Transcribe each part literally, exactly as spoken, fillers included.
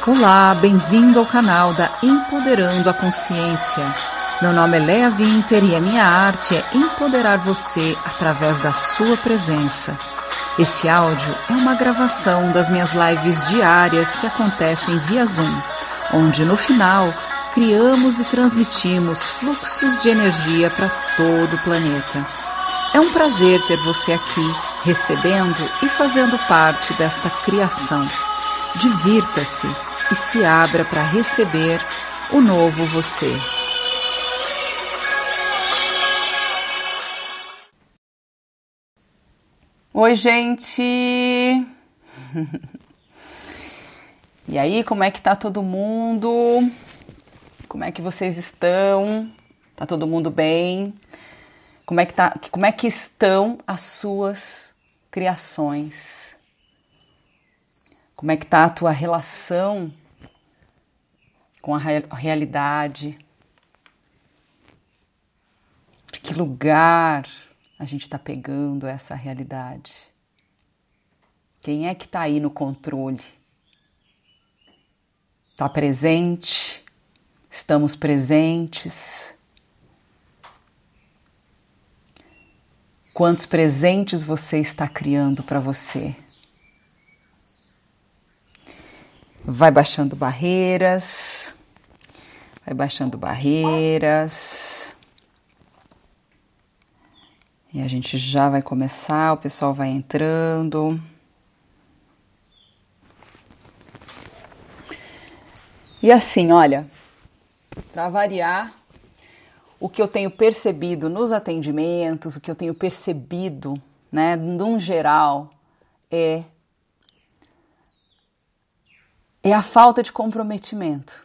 Olá, bem-vindo ao canal da Empoderando a Consciência. Meu nome é Léa Winter e a minha arte é empoderar você através da sua presença. Esse áudio é uma gravação das minhas lives diárias que acontecem via Zoom, onde no final criamos e transmitimos fluxos de energia para todo o planeta. É um prazer ter você aqui, recebendo e fazendo parte desta criação. Divirta-se e se abra para receber o novo você. Oi, gente! E aí, como é que tá todo mundo? Como é que vocês estão? Tá todo mundo bem? Como é que tá, como é que estão as suas criações? Como é que tá a tua relação com a realidade? De que lugar a gente está pegando essa realidade? Quem é que está aí no controle? Está presente? Estamos presentes? Quantos presentes você está criando para você? Vai baixando barreiras, vai baixando barreiras. E a gente já vai começar, o pessoal vai entrando. E assim, olha, para variar, o que eu tenho percebido nos atendimentos, o que eu tenho percebido, né, num geral, é É a falta de comprometimento.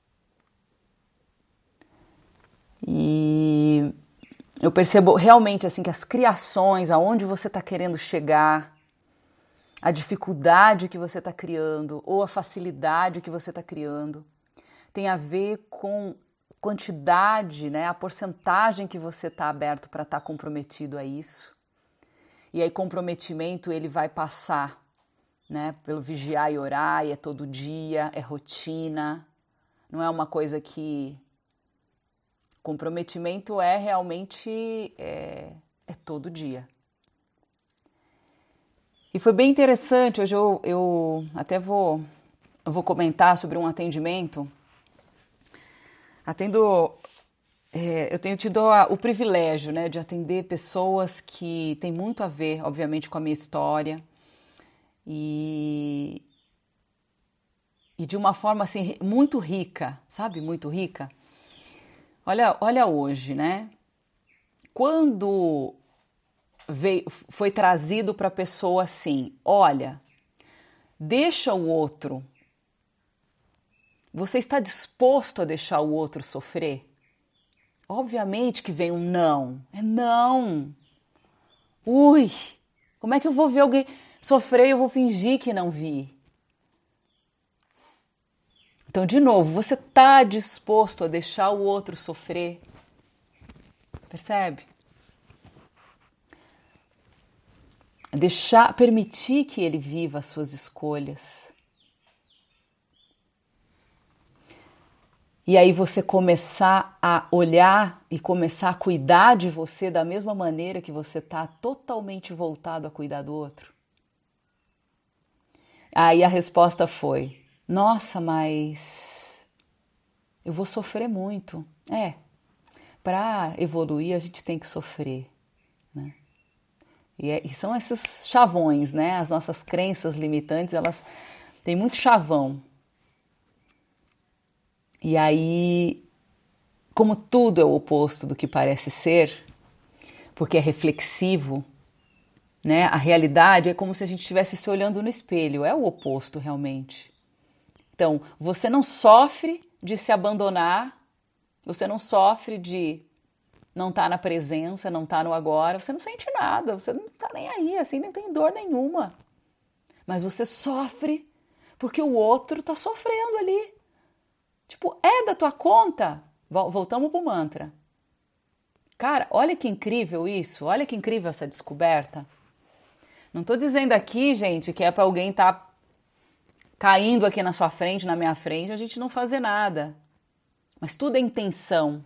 E eu percebo realmente assim que as criações, aonde você está querendo chegar, a dificuldade que você está criando ou a facilidade que você está criando, tem a ver com quantidade, né, a porcentagem que você está aberto para estar comprometido a isso. E aí comprometimento ele vai passar, né, pelo vigiar e orar, e é todo dia, é rotina, não é uma coisa que... Comprometimento é realmente, é, é todo dia. E foi bem interessante, hoje eu, eu até vou, eu vou comentar sobre um atendimento. Atendo, é, eu tenho tido a, o privilégio, né, de atender pessoas que têm muito a ver, obviamente, com a minha história, E, e de uma forma assim muito rica, sabe? Muito rica. Olha, olha hoje, né? Quando veio, foi trazido para a pessoa assim, olha, deixa o outro. Você está disposto a deixar o outro sofrer? Obviamente que vem um não. É não. Ui, como é que eu vou ver alguém sofrer e eu vou fingir que não vi? Então, de novo, você está disposto a deixar o outro sofrer? Percebe? Deixar, permitir que ele viva as suas escolhas. E aí você começar a olhar e começar a cuidar de você da mesma maneira que você está totalmente voltado a cuidar do outro. Aí a resposta foi, nossa, mas eu vou sofrer muito. É, para evoluir a gente tem que sofrer, né? E, é, e são esses chavões, né? As nossas crenças limitantes, elas têm muito chavão. E aí, como tudo é o oposto do que parece ser, porque é reflexivo, né? A realidade é como se a gente estivesse se olhando no espelho, é o oposto realmente. Então, você não sofre de se abandonar, você não sofre de não estar na presença, não estar no agora, você não sente nada, você não está nem aí, assim, não tem dor nenhuma. Mas você sofre porque o outro está sofrendo ali. Tipo, é da tua conta? Voltamos pro mantra. Cara, olha que incrível isso, olha que incrível essa descoberta. Não estou dizendo aqui, gente, que é para alguém estar caindo aqui na sua frente, na minha frente, a gente não fazer nada. Mas tudo é intenção.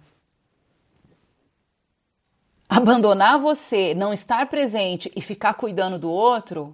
Abandonar você, não estar presente e ficar cuidando do outro,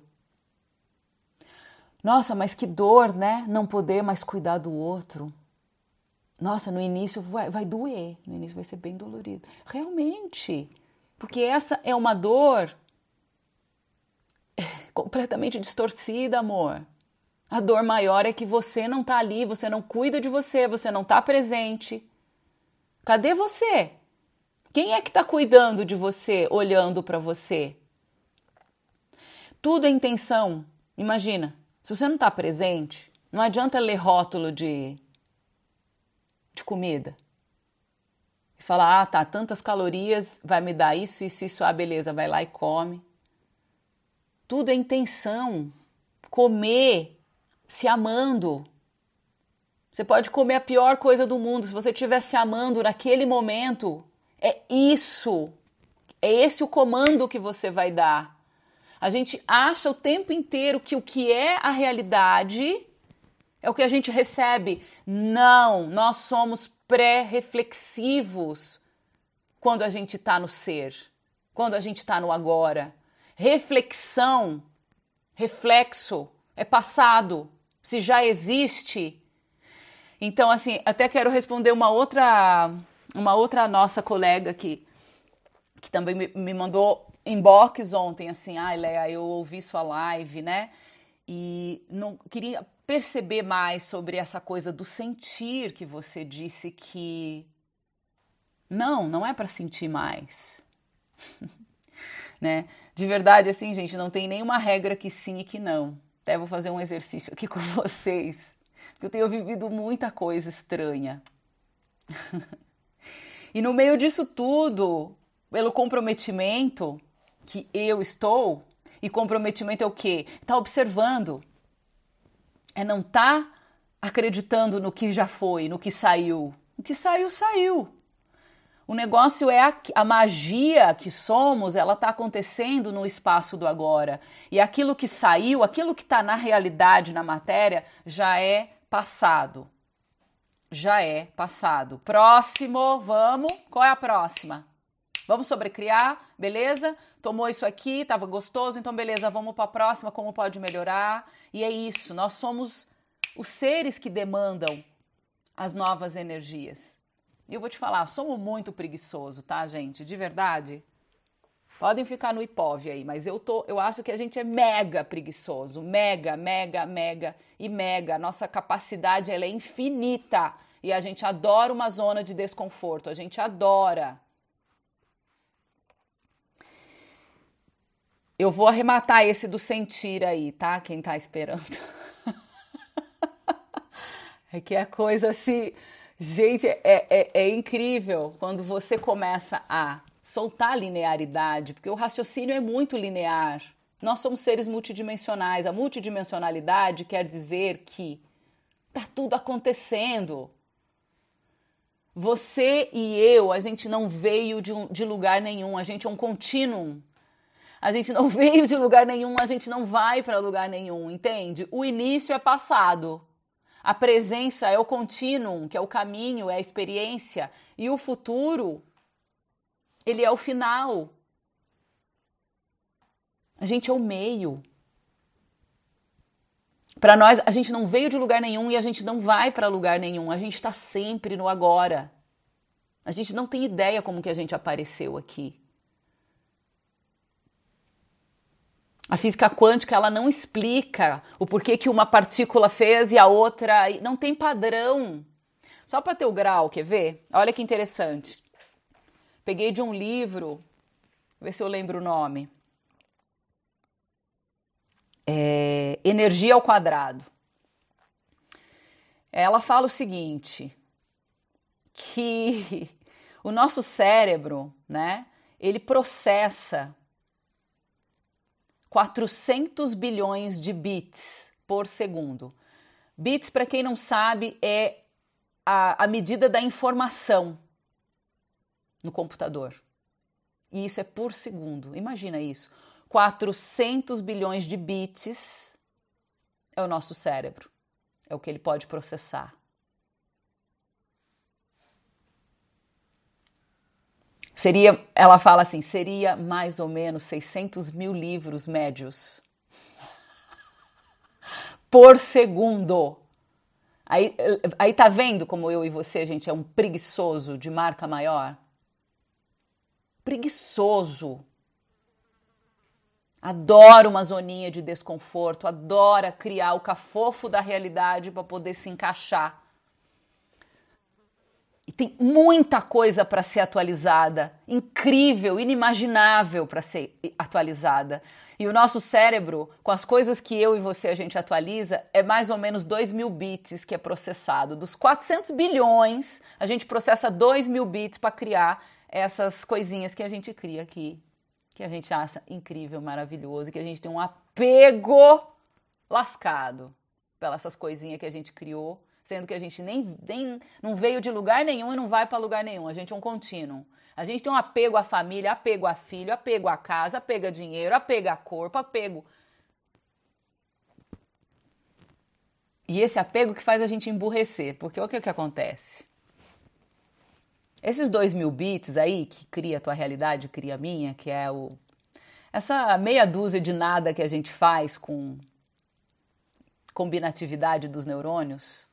nossa, mas que dor, né? Não poder mais cuidar do outro. Nossa, no início vai, vai doer, no início vai ser bem dolorido. Realmente, porque essa é uma dor completamente distorcida, amor. A dor maior é que você não tá ali, você não cuida de você, você não tá presente. Cadê você? Quem é que tá cuidando de você, olhando para você? Tudo é intenção. Imagina, se você não tá presente, não adianta ler rótulo de, de comida. E falar, ah, tá, tantas calorias, vai me dar isso, isso, isso, ah, beleza, vai lá e come. Tudo é intenção. Comer se amando. Você pode comer a pior coisa do mundo. Se você estiver se amando naquele momento, é isso. É esse o comando que você vai dar. A gente acha o tempo inteiro que o que é a realidade é o que a gente recebe. Não, nós somos pré-reflexivos quando a gente está no ser, quando a gente está no agora. Reflexão, reflexo, é passado. Se já existe. Então, assim, até quero responder uma outra, uma outra nossa colega aqui, que também me, me mandou inbox ontem, assim, ai, Léa, eu ouvi sua live, né? E não queria perceber mais sobre essa coisa do sentir que você disse que não, não é para sentir mais. Né? De verdade, assim, gente, não tem nenhuma regra que sim e que não. Até vou fazer um exercício aqui com vocês, porque eu tenho vivido muita coisa estranha. E no meio disso tudo, pelo comprometimento que eu estou, e comprometimento é o quê? Tá observando. É não tá acreditando no que já foi, no que saiu. O que saiu, saiu. O negócio é a, a magia que somos, ela está acontecendo no espaço do agora. E aquilo que saiu, aquilo que está na realidade, na matéria, já é passado. Já é passado. Próximo, vamos. Qual é a próxima? Vamos sobrecriar, beleza? Tomou isso aqui, estava gostoso, então beleza, vamos para a próxima, como pode melhorar? E é isso, nós somos os seres que demandam as novas energias. E eu vou te falar, somos muito preguiçosos, tá, gente? De verdade. Podem ficar no hipóvio aí, mas eu, tô, eu acho que a gente é mega preguiçoso. Mega, mega, mega e mega. Nossa capacidade, ela é infinita. E a gente adora uma zona de desconforto. A gente adora. Eu vou arrematar esse do sentir aí, tá? Quem tá esperando. É que a coisa assim... Gente, é, é, é incrível quando você começa a soltar a linearidade, porque o raciocínio é muito linear. Nós somos seres multidimensionais. A multidimensionalidade quer dizer que tá tudo acontecendo. Você e eu, a gente não veio de, um, de lugar nenhum, a gente é um contínuo. A gente não veio de lugar nenhum, a gente não vai para lugar nenhum, entende? O início é passado. A presença é o contínuo, que é o caminho, é a experiência. E o futuro, ele é o final. A gente é o meio. Para nós, a gente não veio de lugar nenhum e a gente não vai para lugar nenhum. A gente está sempre no agora. A gente não tem ideia como que a gente apareceu aqui. A física quântica, ela não explica o porquê que uma partícula fez e a outra... Não tem padrão. Só para ter o grau, quer ver? Olha que interessante. Peguei de um livro, ver se eu lembro o nome. É, Energia ao Quadrado. Ela fala o seguinte, que o nosso cérebro, né, ele processa quatrocentos bilhões de bits por segundo. Bits, para quem não sabe, é a, a medida da informação no computador. E isso é por segundo. Imagina isso. quatrocentos bilhões de bits é o nosso cérebro. é o que ele pode processar. Seria, ela fala assim, seria mais ou menos seiscentos mil livros médios por segundo. Aí, aí tá vendo como eu e você, gente, é um preguiçoso de marca maior? Preguiçoso. Adora uma zoninha de desconforto, adora criar o cafofo da realidade para poder se encaixar. E tem muita coisa para ser atualizada, incrível, inimaginável para ser atualizada. E o nosso cérebro, com as coisas que eu e você a gente atualiza, é mais ou menos dois mil bits que é processado. Dos quatrocentos bilhões, a gente processa dois mil bits para criar essas coisinhas que a gente cria aqui, que a gente acha incrível, maravilhoso, que a gente tem um apego lascado pelas coisinhas que a gente criou, sendo que a gente nem, nem não veio de lugar nenhum e não vai para lugar nenhum. A gente é um contínuo. A gente tem um apego à família, apego a filho, apego à casa, apego a dinheiro, apego a corpo, apego... E esse apego que faz a gente emburrecer, porque o que, que acontece? Esses dois mil bits aí, que cria a tua realidade, cria a minha, que é o... essa meia dúzia de nada que a gente faz com combinatividade dos neurônios,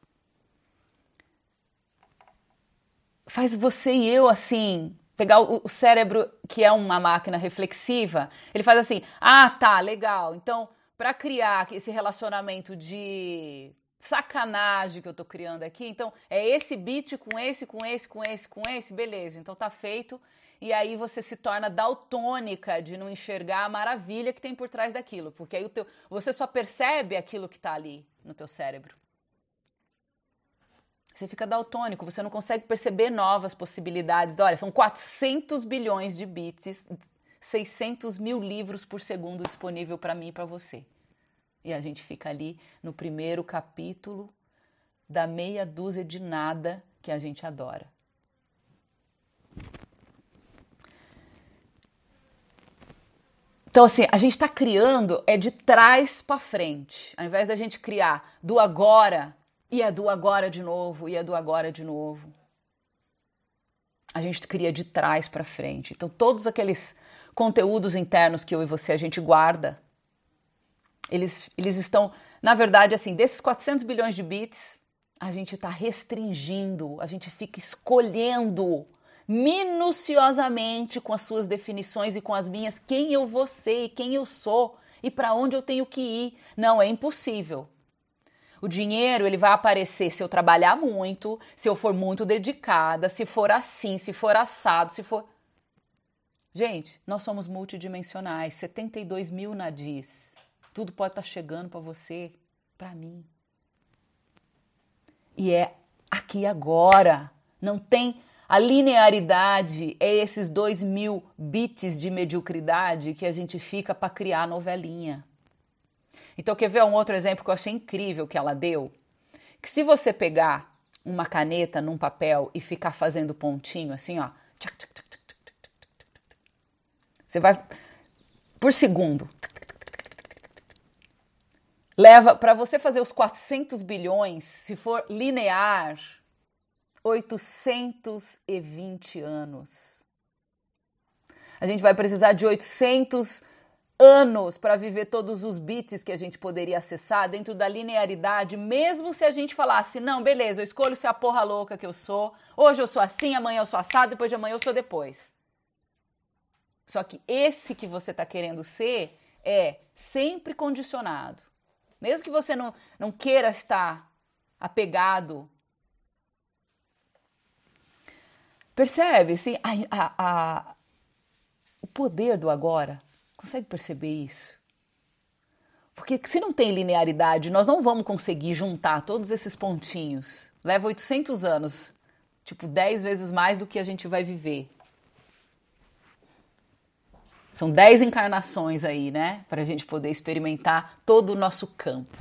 faz você e eu, assim, pegar o, o cérebro, que é uma máquina reflexiva, ele faz assim, ah, tá, legal, então, para criar esse relacionamento de sacanagem que eu tô criando aqui, então, é esse bit com esse, com esse, com esse, com esse, beleza, então tá feito, e aí você se torna daltônica de não enxergar a maravilha que tem por trás daquilo, porque aí o teu, você só percebe aquilo que tá ali no teu cérebro. Você fica daltônico, você não consegue perceber novas possibilidades. Olha, são quatrocentos bilhões de bits, seiscentos mil livros por segundo disponível para mim e para você. E a gente fica ali no primeiro capítulo da meia dúzia de nada que a gente adora. Então, assim, a gente está criando é de trás para frente. Ao invés da gente criar do agora... E é do agora de novo, e é do agora de novo. A gente cria de trás para frente. Então, todos aqueles conteúdos internos que eu e você a gente guarda, eles, eles estão, na verdade, assim, desses quatrocentos bilhões de bits, a gente está restringindo, a gente fica escolhendo minuciosamente com as suas definições e com as minhas quem eu vou ser, quem eu sou e para onde eu tenho que ir. Não, é impossível. O dinheiro, ele vai aparecer se eu trabalhar muito, se eu for muito dedicada, se for assim, se for assado, se for... Gente, nós somos multidimensionais, setenta e dois mil nadis. Tudo pode estar chegando para você, para mim. E é aqui agora. Não tem... A linearidade é esses dois mil bits de mediocridade que a gente fica para criar a novelinha. Então, quer ver um outro exemplo que eu achei incrível que ela deu? Que se você pegar uma caneta num papel e ficar fazendo pontinho assim, ó, você vai por segundo. Leva, para você fazer os quatrocentos bilhões, se for linear, oitocentos e vinte anos. A gente vai precisar de oitocentos anos para viver todos os bits que a gente poderia acessar dentro da linearidade, mesmo se a gente falasse, não, beleza, eu escolho ser a porra louca que eu sou, hoje eu sou assim, amanhã eu sou assado, depois de amanhã eu sou depois. Só que esse que você está querendo ser é sempre condicionado. Mesmo que você não, não queira estar apegado. Percebe, assim, a, a, a, o poder do agora. Consegue perceber isso? Porque se não tem linearidade, nós não vamos conseguir juntar todos esses pontinhos. Leva oitocentos anos, tipo dez vezes mais do que a gente vai viver. São dez encarnações aí, né? Para a gente poder experimentar todo o nosso campo.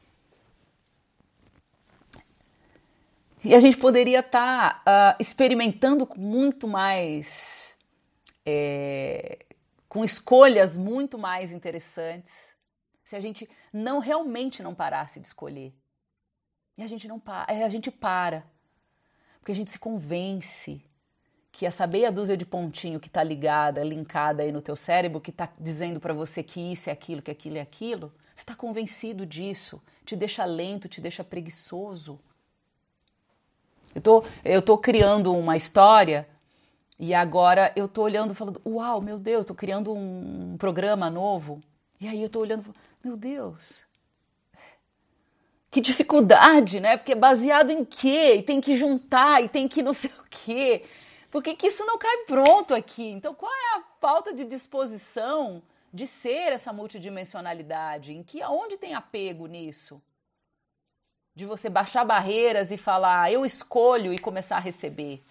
E a gente poderia estar tá, uh, experimentando com muito mais... É, com escolhas muito mais interessantes, se a gente não realmente não parasse de escolher. E a gente não para, a gente para, porque a gente se convence que essa meia dúzia de pontinho que está ligada, linkada aí no teu cérebro, que está dizendo para você que isso é aquilo, que aquilo é aquilo, você está convencido disso, te deixa lento, te deixa preguiçoso. Eu tô, eu tô criando uma história e agora eu tô olhando e falando, uau, meu Deus, tô criando um programa novo. E aí eu tô olhando e falando, meu Deus, que dificuldade, né? Porque é baseado em quê? E tem que juntar, e tem que não sei o quê. Por que que isso não cai pronto aqui? Então qual é a falta de disposição de ser essa multidimensionalidade? Em que, aonde tem apego nisso? De você baixar barreiras e falar, eu escolho e começar a receber.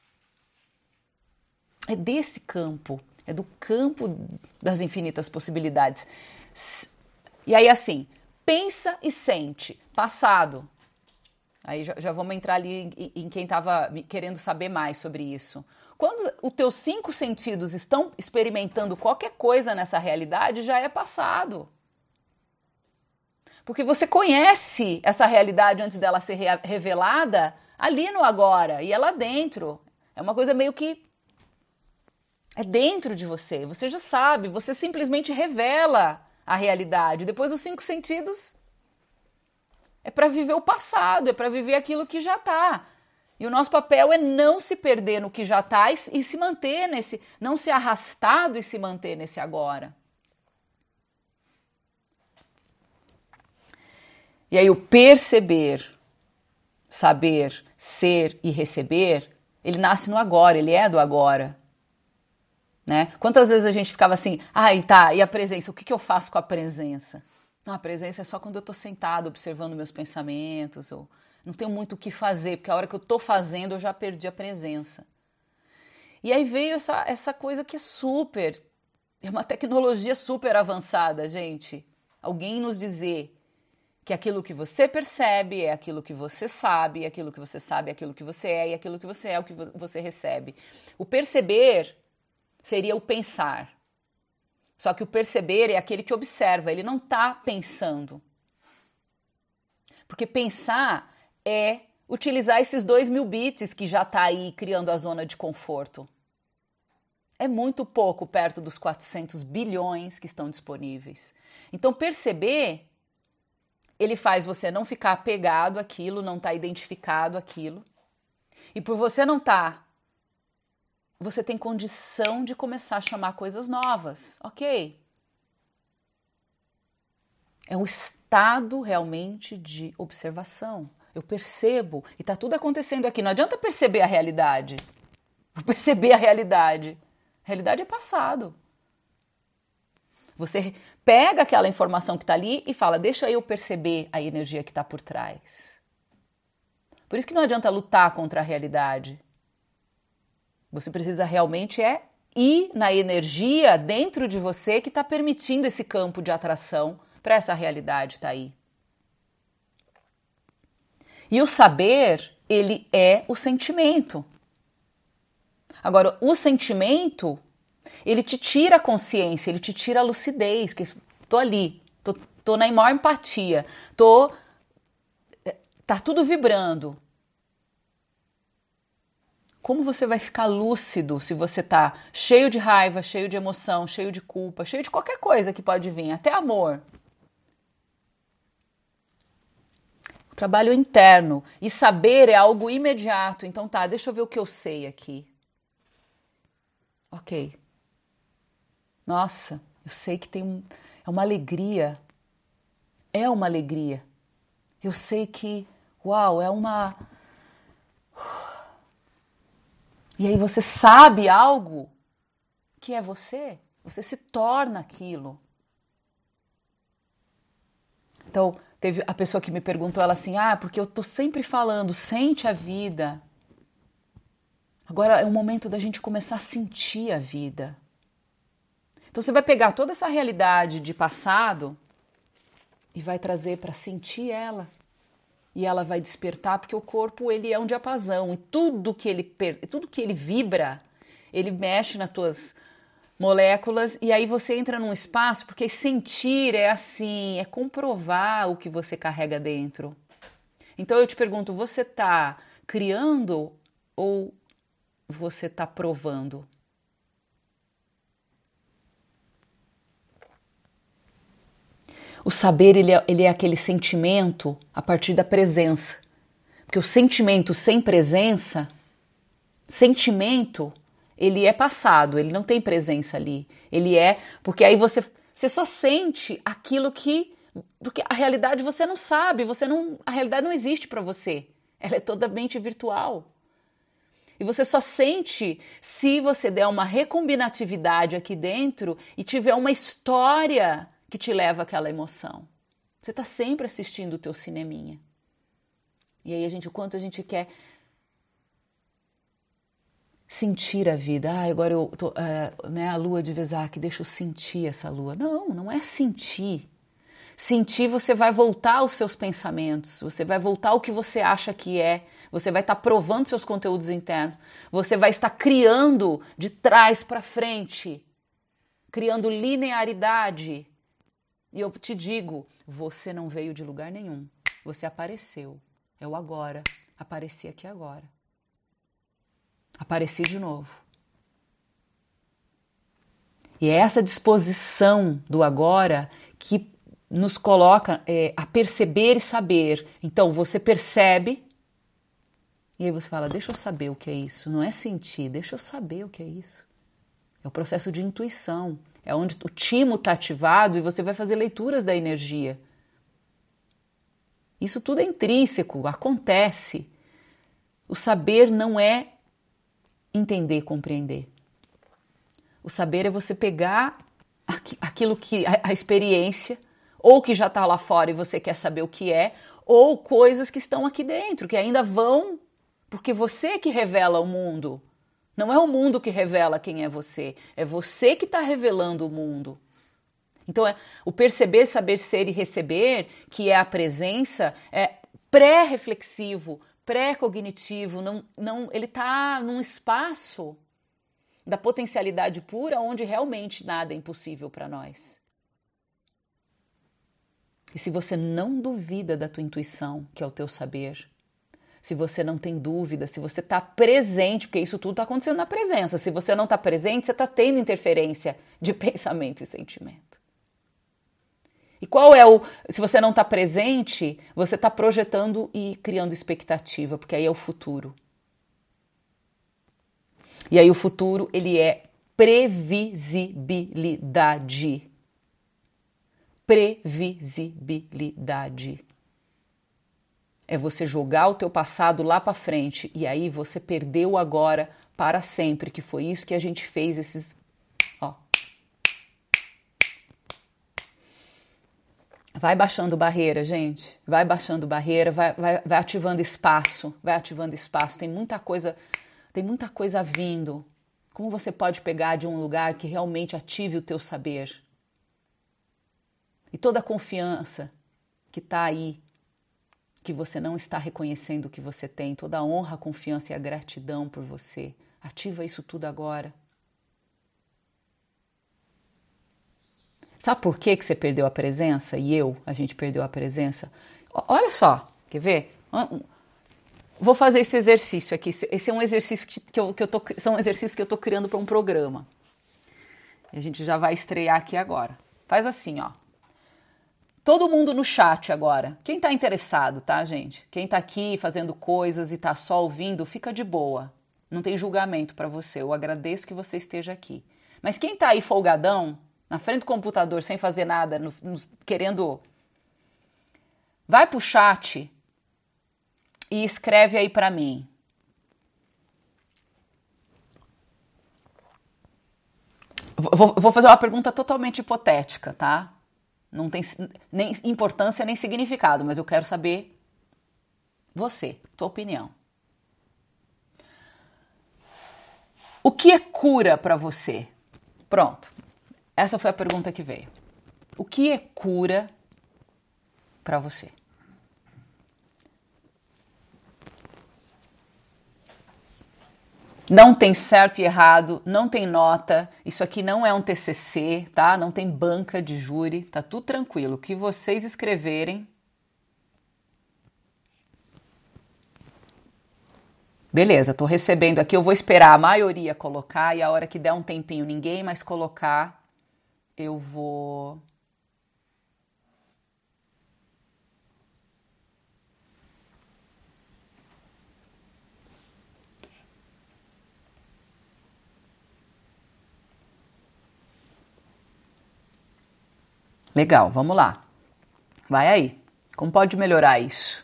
É desse campo, é do campo das infinitas possibilidades. E aí assim, pensa e sente, passado. Aí já, já vamos entrar ali em, em quem estava querendo saber mais sobre isso. Quando os teus cinco sentidos estão experimentando qualquer coisa nessa realidade, já é passado. Porque você conhece essa realidade antes dela ser re- revelada ali no agora, e é lá dentro. É uma coisa meio que é dentro de você. Você já sabe, você simplesmente revela a realidade. Depois os cinco sentidos é para viver o passado, é para viver aquilo que já está. E o nosso papel é não se perder no que já está e, e se manter nesse, não ser arrastado e se manter nesse agora. E aí o perceber, saber, ser e receber, ele nasce no agora, ele é do agora. Né? Quantas vezes a gente ficava assim, ai tá, e a presença, o que, que eu faço com a presença? Não, a presença é só quando eu estou sentado observando meus pensamentos, ou não tenho muito o que fazer, porque a hora que eu estou fazendo eu já perdi a presença. E aí veio essa, essa coisa que é super, é uma tecnologia super avançada, gente. Alguém nos dizer que aquilo que você percebe é aquilo que você sabe, aquilo que você sabe é aquilo que você é, e aquilo que você é é o que você recebe. O perceber seria o pensar. Só que o perceber é aquele que observa, ele não está pensando. Porque pensar é utilizar esses dois mil bits que já está aí criando a zona de conforto. É muito pouco perto dos quatrocentos bilhões que estão disponíveis. Então perceber, ele faz você não ficar apegado àquilo, não estar identificado àquilo. E por você não estar, você tem condição de começar a chamar coisas novas, ok? É um estado realmente de observação. Eu percebo, e está tudo acontecendo aqui. Não adianta perceber a realidade. Vou perceber a realidade. A realidade é passado. Você pega aquela informação que está ali e fala, deixa eu perceber a energia que está por trás. Por isso que não adianta lutar contra a realidade. Você precisa realmente é ir na energia dentro de você que está permitindo esse campo de atração para essa realidade estar aí. E o saber, ele é o sentimento. Agora, o sentimento, ele te tira a consciência, ele te tira a lucidez, que tô ali, tô, tô na maior empatia, tô, tá tudo vibrando. Como você vai ficar lúcido se você tá cheio de raiva, cheio de emoção, cheio de culpa, cheio de qualquer coisa que pode vir, até amor? O trabalho interno. E saber é algo imediato. Então tá, deixa eu ver o que eu sei aqui. Ok. Nossa, eu sei que tem um, é uma alegria. É uma alegria. Eu sei que, uau, é uma... E aí você sabe algo que é você. Você se torna aquilo. Então, teve a pessoa que me perguntou, ela assim, ah, porque eu tô sempre falando, sente a vida. Agora é o momento da gente começar a sentir a vida. Então você vai pegar toda essa realidade de passado e vai trazer para sentir ela. E ela vai despertar, porque o corpo ele é um diapasão e tudo que ele, tudo que ele vibra, ele mexe nas tuas moléculas e aí você entra num espaço, porque sentir é assim, é comprovar o que você carrega dentro. Então eu te pergunto, você está criando ou você está provando? O saber, ele é, ele é aquele sentimento a partir da presença. Porque o sentimento sem presença, sentimento, ele é passado, ele não tem presença ali. Ele é, porque aí você, você só sente aquilo que, porque a realidade você não sabe, você não, a realidade não existe para você. Ela é totalmente virtual. E você só sente se você der uma recombinatividade aqui dentro e tiver uma história que te leva àquela emoção. Você está sempre assistindo o teu cineminha. E aí a gente, o quanto a gente quer sentir a vida. Ah, agora eu tô, uh, né, a lua de Vesak, deixa eu sentir essa lua. Não, não é sentir. Sentir, você vai voltar aos seus pensamentos, você vai voltar ao que você acha que é, você vai estar provando seus conteúdos internos, você vai estar criando de trás para frente, criando linearidade. E eu te digo, você não veio de lugar nenhum, você apareceu, é o agora, apareci aqui agora, apareci de novo. E é essa disposição do agora que nos coloca é, a perceber e saber. Então você percebe e aí você fala, deixa eu saber o que é isso. Não é sentir, deixa eu saber o que é isso. É o processo de intuição. É onde o timo está ativado e você vai fazer leituras da energia. Isso tudo é intrínseco, acontece. O saber não é entender, compreender. O saber é você pegar aquilo que a, a experiência, ou que já está lá fora e você quer saber o que é, ou coisas que estão aqui dentro, que ainda vão, porque você que revela o mundo. Não é o mundo que revela quem é você, é você que está revelando o mundo. Então, é, o perceber, saber, ser e receber, que é a presença, é pré-reflexivo, pré-cognitivo, não, não, ele está num espaço da potencialidade pura onde realmente nada é impossível para nós. E se você não duvida da tua intuição, que é o teu saber, se você não tem dúvida, se você está presente, porque isso tudo está acontecendo na presença, se você não está presente, você está tendo interferência de pensamento e sentimento. E qual é o... Se você não está presente, você está projetando e criando expectativa, porque aí é o futuro. E aí o futuro, ele é previsibilidade. Previsibilidade. É você jogar o teu passado lá para frente e aí você perdeu o agora para sempre, que foi isso que a gente fez esses... Ó. Vai baixando barreira, gente. Vai baixando barreira, vai, vai, vai ativando espaço, vai ativando espaço. Tem muita coisa, tem muita coisa vindo. Como você pode pegar de um lugar que realmente ative o teu saber? E toda a confiança que está aí, que você não está reconhecendo o que você tem, toda a honra, a confiança e a gratidão por você. Ativa isso tudo agora. Sabe por que que você perdeu a presença? E eu, a gente perdeu a presença? Olha só, quer ver? Vou fazer esse exercício aqui. Esse é um exercício que eu, que eu tô, são exercícios que eu estou criando para um programa. E a gente já vai estrear aqui agora. Faz assim, ó. Todo mundo no chat agora. Quem está interessado, tá, gente? Quem está aqui fazendo coisas e está só ouvindo, fica de boa. Não tem julgamento para você. Eu agradeço que você esteja aqui. Mas quem está aí folgadão, na frente do computador, sem fazer nada, no, no, querendo... Vai pro chat e escreve aí para mim. Vou, vou fazer uma pergunta totalmente hipotética, tá? Não tem nem importância nem significado, mas eu quero saber você, tua opinião. O que é cura para você? Pronto. Essa foi a pergunta que veio. O que é cura para você? Não tem certo e errado, não tem nota, isso aqui não é um T C C, tá? Não tem banca de júri, tá tudo tranquilo. O que vocês escreverem, Beleza, tô recebendo aqui, eu vou esperar a maioria colocar e a hora que der um tempinho ninguém mais colocar, eu vou... Legal, vamos lá. Vai aí. Como pode melhorar isso?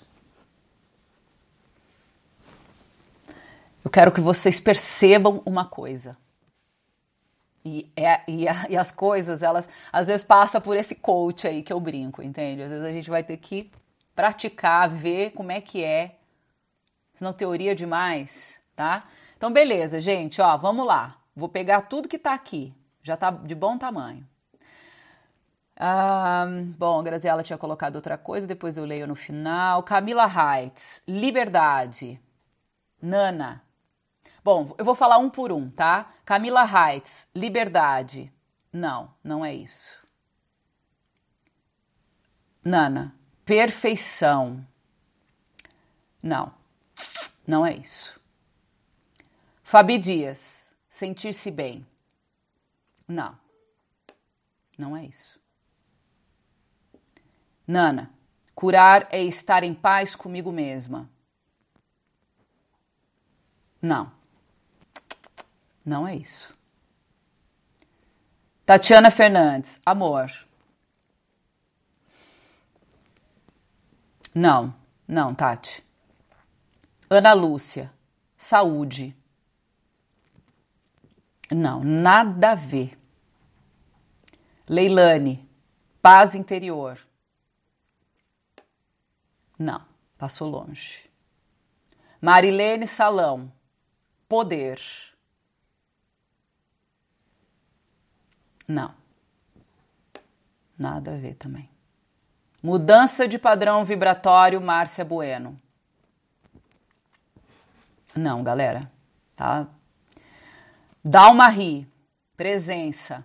Eu quero que vocês percebam uma coisa. E, é, e, a, e as coisas, elas às vezes passam por esse coach aí que eu brinco, entende? Às vezes a gente vai ter que praticar, ver como é que é. Senão teoria demais, tá? Então beleza, gente, ó, vamos lá. Vou pegar tudo que tá aqui. Já tá de bom tamanho. Ah, bom, a Graziela tinha colocado outra coisa, depois eu leio no final. Camila Heitz, liberdade. Nana. Bom, eu vou falar um por um, tá? Camila Heitz, liberdade. Não, não é isso. Nana, perfeição. Não, não é isso. Fabi Dias, sentir-se bem. Não, não é isso. Nana, curar é estar em paz comigo mesma. Não. Não é isso. Tatiana Fernandes, amor. Não, não, Tati. Ana Lúcia, saúde. Não, nada a ver. Leilane, paz interior. Não, passou longe. Marilene Salão, poder. Não, nada a ver também. Mudança de padrão vibratório, Márcia Bueno. Não, galera, tá? Dalma Ri, presença.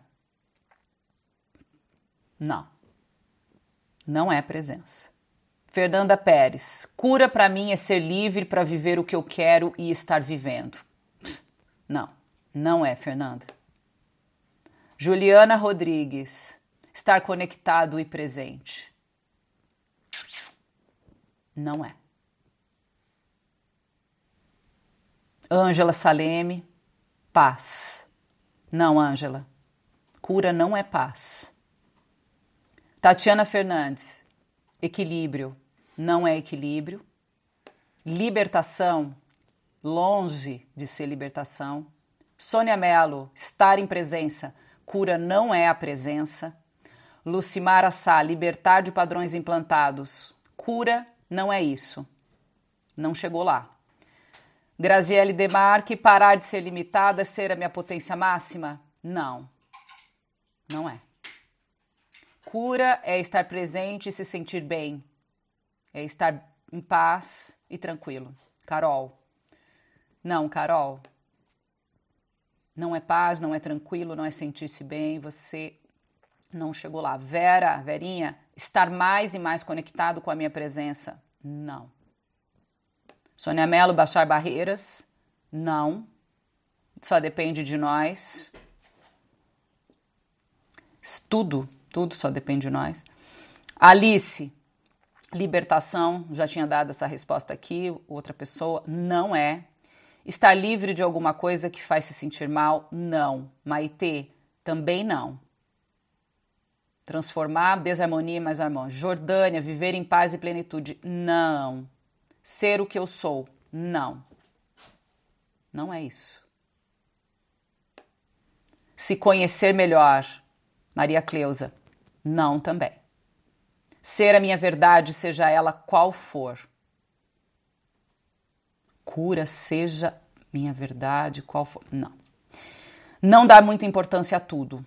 Não, não é presença. Fernanda Pérez, cura para mim é ser livre para viver o que eu quero e estar vivendo. Não, não é, Fernanda. Juliana Rodrigues, estar conectado e presente. Não é. Ângela Saleme, paz. Não, Ângela. Cura não é paz. Tatiana Fernandes, equilíbrio. Não é equilíbrio. Libertação, longe de ser libertação. Sônia Mello, estar em presença. Cura não é a presença. Lucimara Sá, libertar de padrões implantados. Cura não é isso. Não chegou lá. Graziele Demarque, parar de ser limitada, ser a minha potência máxima? Não. Não é. Cura é estar presente e se sentir bem. É estar em paz e tranquilo. Carol. Não, Carol. Não é paz, não é tranquilo, não é sentir-se bem. Você não chegou lá. Vera, Verinha, estar mais e mais conectado com a minha presença? Não. Sônia Mello, baixar barreiras? Não. Só depende de nós. Tudo, tudo só depende de nós. Alice, libertação, já tinha dado essa resposta aqui, outra pessoa, não é. Estar livre de alguma coisa que faz se sentir mal? Não. Maitê, também não. Transformar desarmonia em mais harmonia. Jordânia, viver em paz e plenitude? Não. Ser o que eu sou? Não. Não é isso. Se conhecer melhor? Maria Cleusa? Não também. Ser a minha verdade, seja ela qual for. Cura, seja minha verdade, qual for. Não. Não dar muita importância a tudo.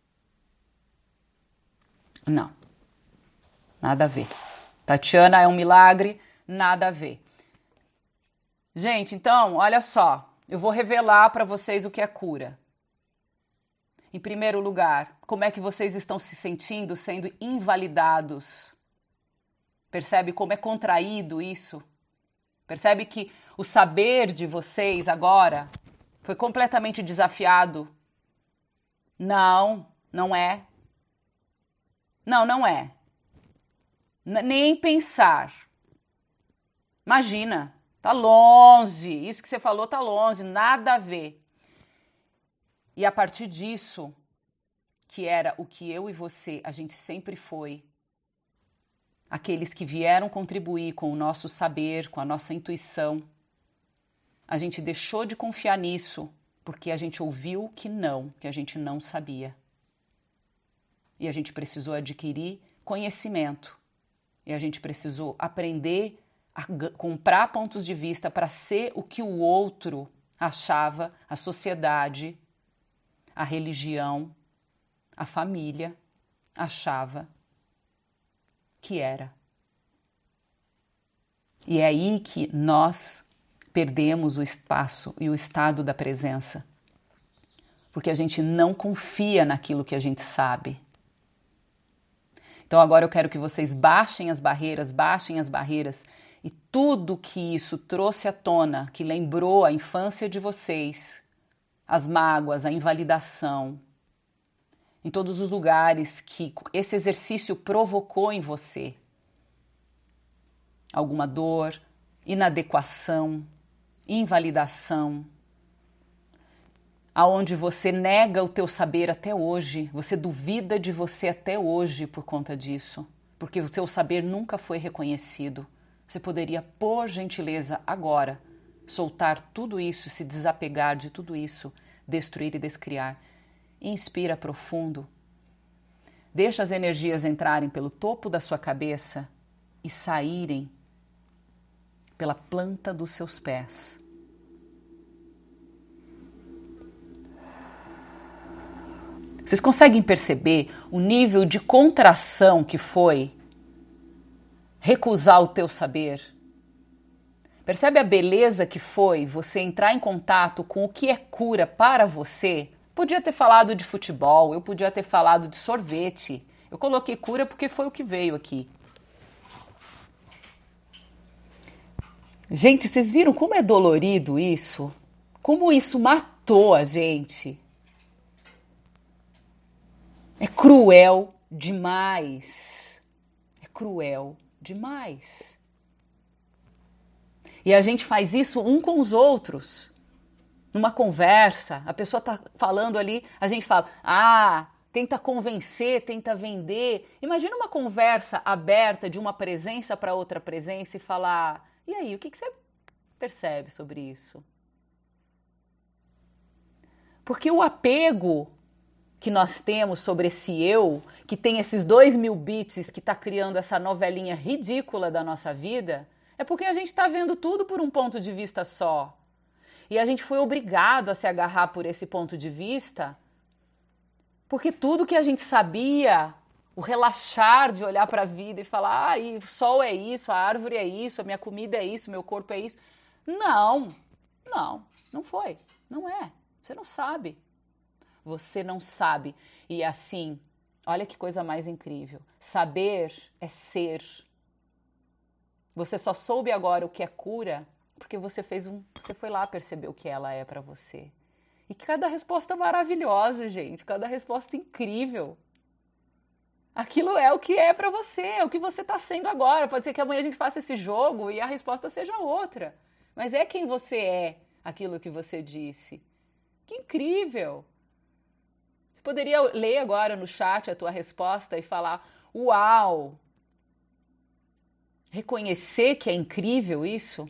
Não. Nada a ver. Tatiana é um milagre, nada a ver. Gente, então, olha só. Eu vou revelar para vocês o que é cura. Em primeiro lugar, como é que vocês estão se sentindo sendo invalidados? Percebe como é contraído isso? Percebe que o saber de vocês agora foi completamente desafiado? Não, não é. Não, não é. N- nem pensar. Imagina, tá longe. Isso que você falou tá longe, nada a ver. E a partir disso, que era o que eu e você, a gente sempre foi, aqueles que vieram contribuir com o nosso saber, com a nossa intuição, a gente deixou de confiar nisso porque a gente ouviu que não, que a gente não sabia. E a gente precisou adquirir conhecimento. E a gente precisou aprender a comprar pontos de vista para ser o que o outro achava, a sociedade, a religião, a família achava que era. E é aí que nós perdemos o espaço e o estado da presença. Porque a gente não confia naquilo que a gente sabe. Então agora eu quero que vocês baixem as barreiras, baixem as barreiras e tudo que isso trouxe à tona, que lembrou a infância de vocês, as mágoas, a invalidação, em todos os lugares que esse exercício provocou em você. Alguma dor, inadequação, invalidação, aonde você nega o teu saber até hoje, você duvida de você até hoje por conta disso, porque o seu saber nunca foi reconhecido. Você poderia, por gentileza, agora, soltar tudo isso, se desapegar de tudo isso, destruir e descriar. Inspira profundo. Deixa as energias entrarem pelo topo da sua cabeça e saírem pela planta dos seus pés. Vocês conseguem perceber o nível de contração que foi recusar o teu saber? Percebe a beleza que foi você entrar em contato com o que é cura para você? Podia ter falado de futebol, eu podia ter falado de sorvete. Eu coloquei cura porque foi o que veio aqui. Gente, vocês viram como é dolorido isso? Como isso matou a gente? É cruel demais. É cruel demais. E a gente faz isso um com os outros. Numa conversa, a pessoa tá falando ali, a gente fala, ah, tenta convencer, tenta vender. Imagina uma conversa aberta de uma presença para outra presença e falar, e aí, o que, que você percebe sobre isso? Porque o apego que nós temos sobre esse eu, que tem esses dois mil bits, que está criando essa novelinha ridícula da nossa vida, é porque a gente está vendo tudo por um ponto de vista só. E a gente foi obrigado a se agarrar por esse ponto de vista, porque tudo que a gente sabia, o relaxar de olhar para a vida e falar, ah, e o sol é isso, a árvore é isso, a minha comida é isso, meu corpo é isso. Não, não, não foi, não é. Você não sabe. Você não sabe. E assim, olha que coisa mais incrível. Saber é ser. Você só soube agora o que é cura porque você fez um, você foi lá perceber o que ela é para você. E cada resposta maravilhosa, gente, cada resposta incrível. Aquilo é o que é para você, é o que você está sendo agora. Pode ser que amanhã a gente faça esse jogo e a resposta seja outra. Mas é quem você é, aquilo que você disse. Que incrível! Você poderia ler agora no chat a tua resposta e falar, uau! Reconhecer que é incrível isso?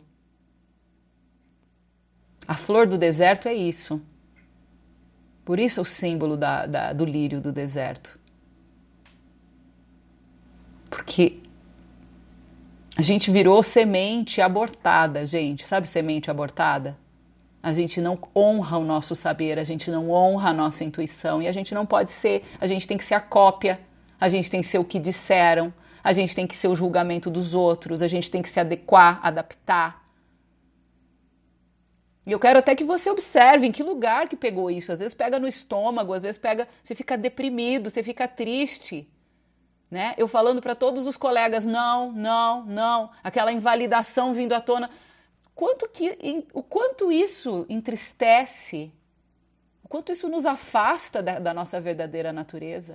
A flor do deserto é isso. Por isso é o símbolo da, da, do lírio do deserto. Porque a gente virou semente abortada, gente. Sabe semente abortada? A gente não honra o nosso saber, a gente não honra a nossa intuição. E a gente não pode ser, a gente tem que ser a cópia, a gente tem que ser o que disseram, a gente tem que ser o julgamento dos outros, a gente tem que se adequar, adaptar. E eu quero até que você observe em que lugar que pegou isso. Às vezes pega no estômago, às vezes pega, você fica deprimido, você fica triste. Né? Eu falando para todos os colegas, não, não, não, aquela invalidação vindo à tona. quanto que, o quanto isso entristece, o quanto isso nos afasta da, da nossa verdadeira natureza.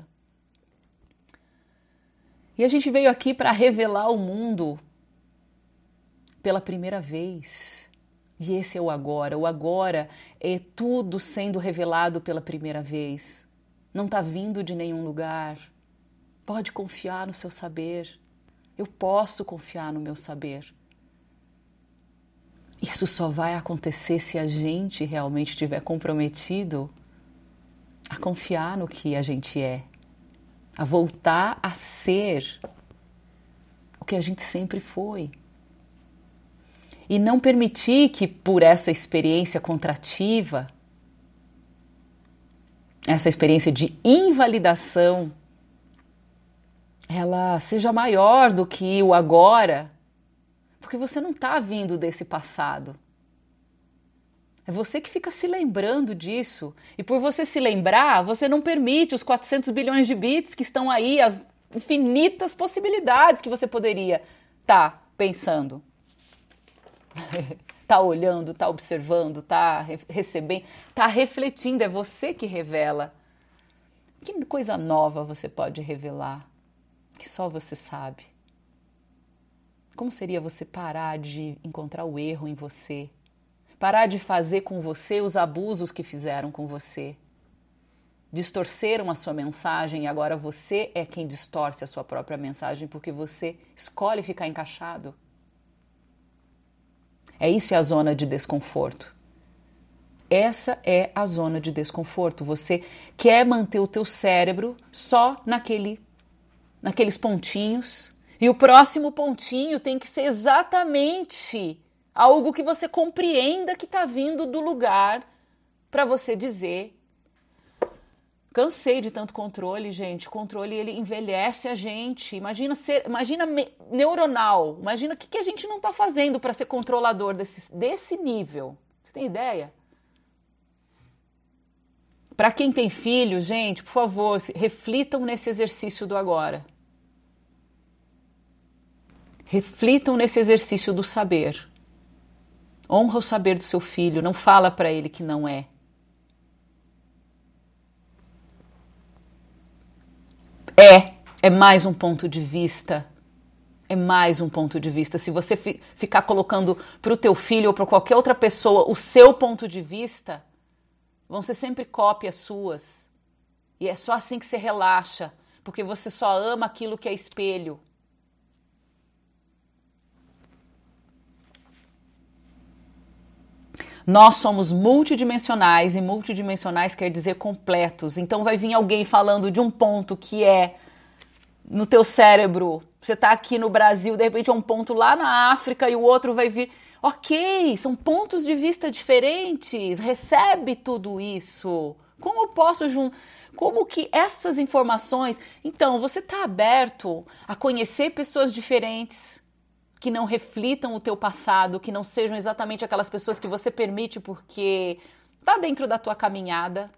E a gente veio aqui para revelar o mundo pela primeira vez. E esse é o agora. O agora é tudo sendo revelado pela primeira vez. Não está vindo de nenhum lugar. Pode confiar no seu saber. Eu posso confiar no meu saber. Isso só vai acontecer se a gente realmente estiver comprometido a confiar no que a gente é. A voltar a ser o que a gente sempre foi. E não permitir que por essa experiência contrativa, essa experiência de invalidação, ela seja maior do que o agora, porque você não está vindo desse passado. É você que fica se lembrando disso. E por você se lembrar, você não permite os quatrocentos bilhões de bits que estão aí, as infinitas possibilidades que você poderia estar tá pensando. Tá olhando, tá observando, tá re- recebendo, tá refletindo. É você que revela. Que coisa nova você pode revelar, que só você sabe? Como seria você parar de encontrar o erro em você? Parar de fazer com você os abusos que fizeram com você. Distorceram a sua mensagem e agora você é quem distorce a sua própria mensagem porque você escolhe ficar encaixado. É isso, é a zona de desconforto. Essa é a zona de desconforto. Você quer manter o teu cérebro só naquele, naqueles pontinhos e o próximo pontinho tem que ser exatamente algo que você compreenda que está vindo do lugar para você dizer: cansei de tanto controle, gente. Controle, ele envelhece a gente. Imagina ser, imagina me, neuronal. Imagina o que, que a gente não está fazendo para ser controlador desse, desse nível. Você tem ideia? Para quem tem filho, gente, por favor, reflitam nesse exercício do agora. Reflitam nesse exercício do saber. Honra o saber do seu filho, não fala para ele que não é. É, é mais um ponto de vista. É mais um ponto de vista. Se você fi- ficar colocando para o teu filho ou para qualquer outra pessoa o seu ponto de vista, vão ser sempre cópias suas. E é só assim que você relaxa, porque você só ama aquilo que é espelho. Nós somos multidimensionais e multidimensionais quer dizer completos. Então vai vir alguém falando de um ponto que é no teu cérebro. Você está aqui no Brasil, de repente é um ponto lá na África e o outro vai vir. Ok, são pontos de vista diferentes. Recebe tudo isso. Como eu posso juntar? Como que essas informações... Então, você está aberto a conhecer pessoas diferentes que não reflitam o teu passado, que não sejam exatamente aquelas pessoas que você permite porque está dentro da tua caminhada.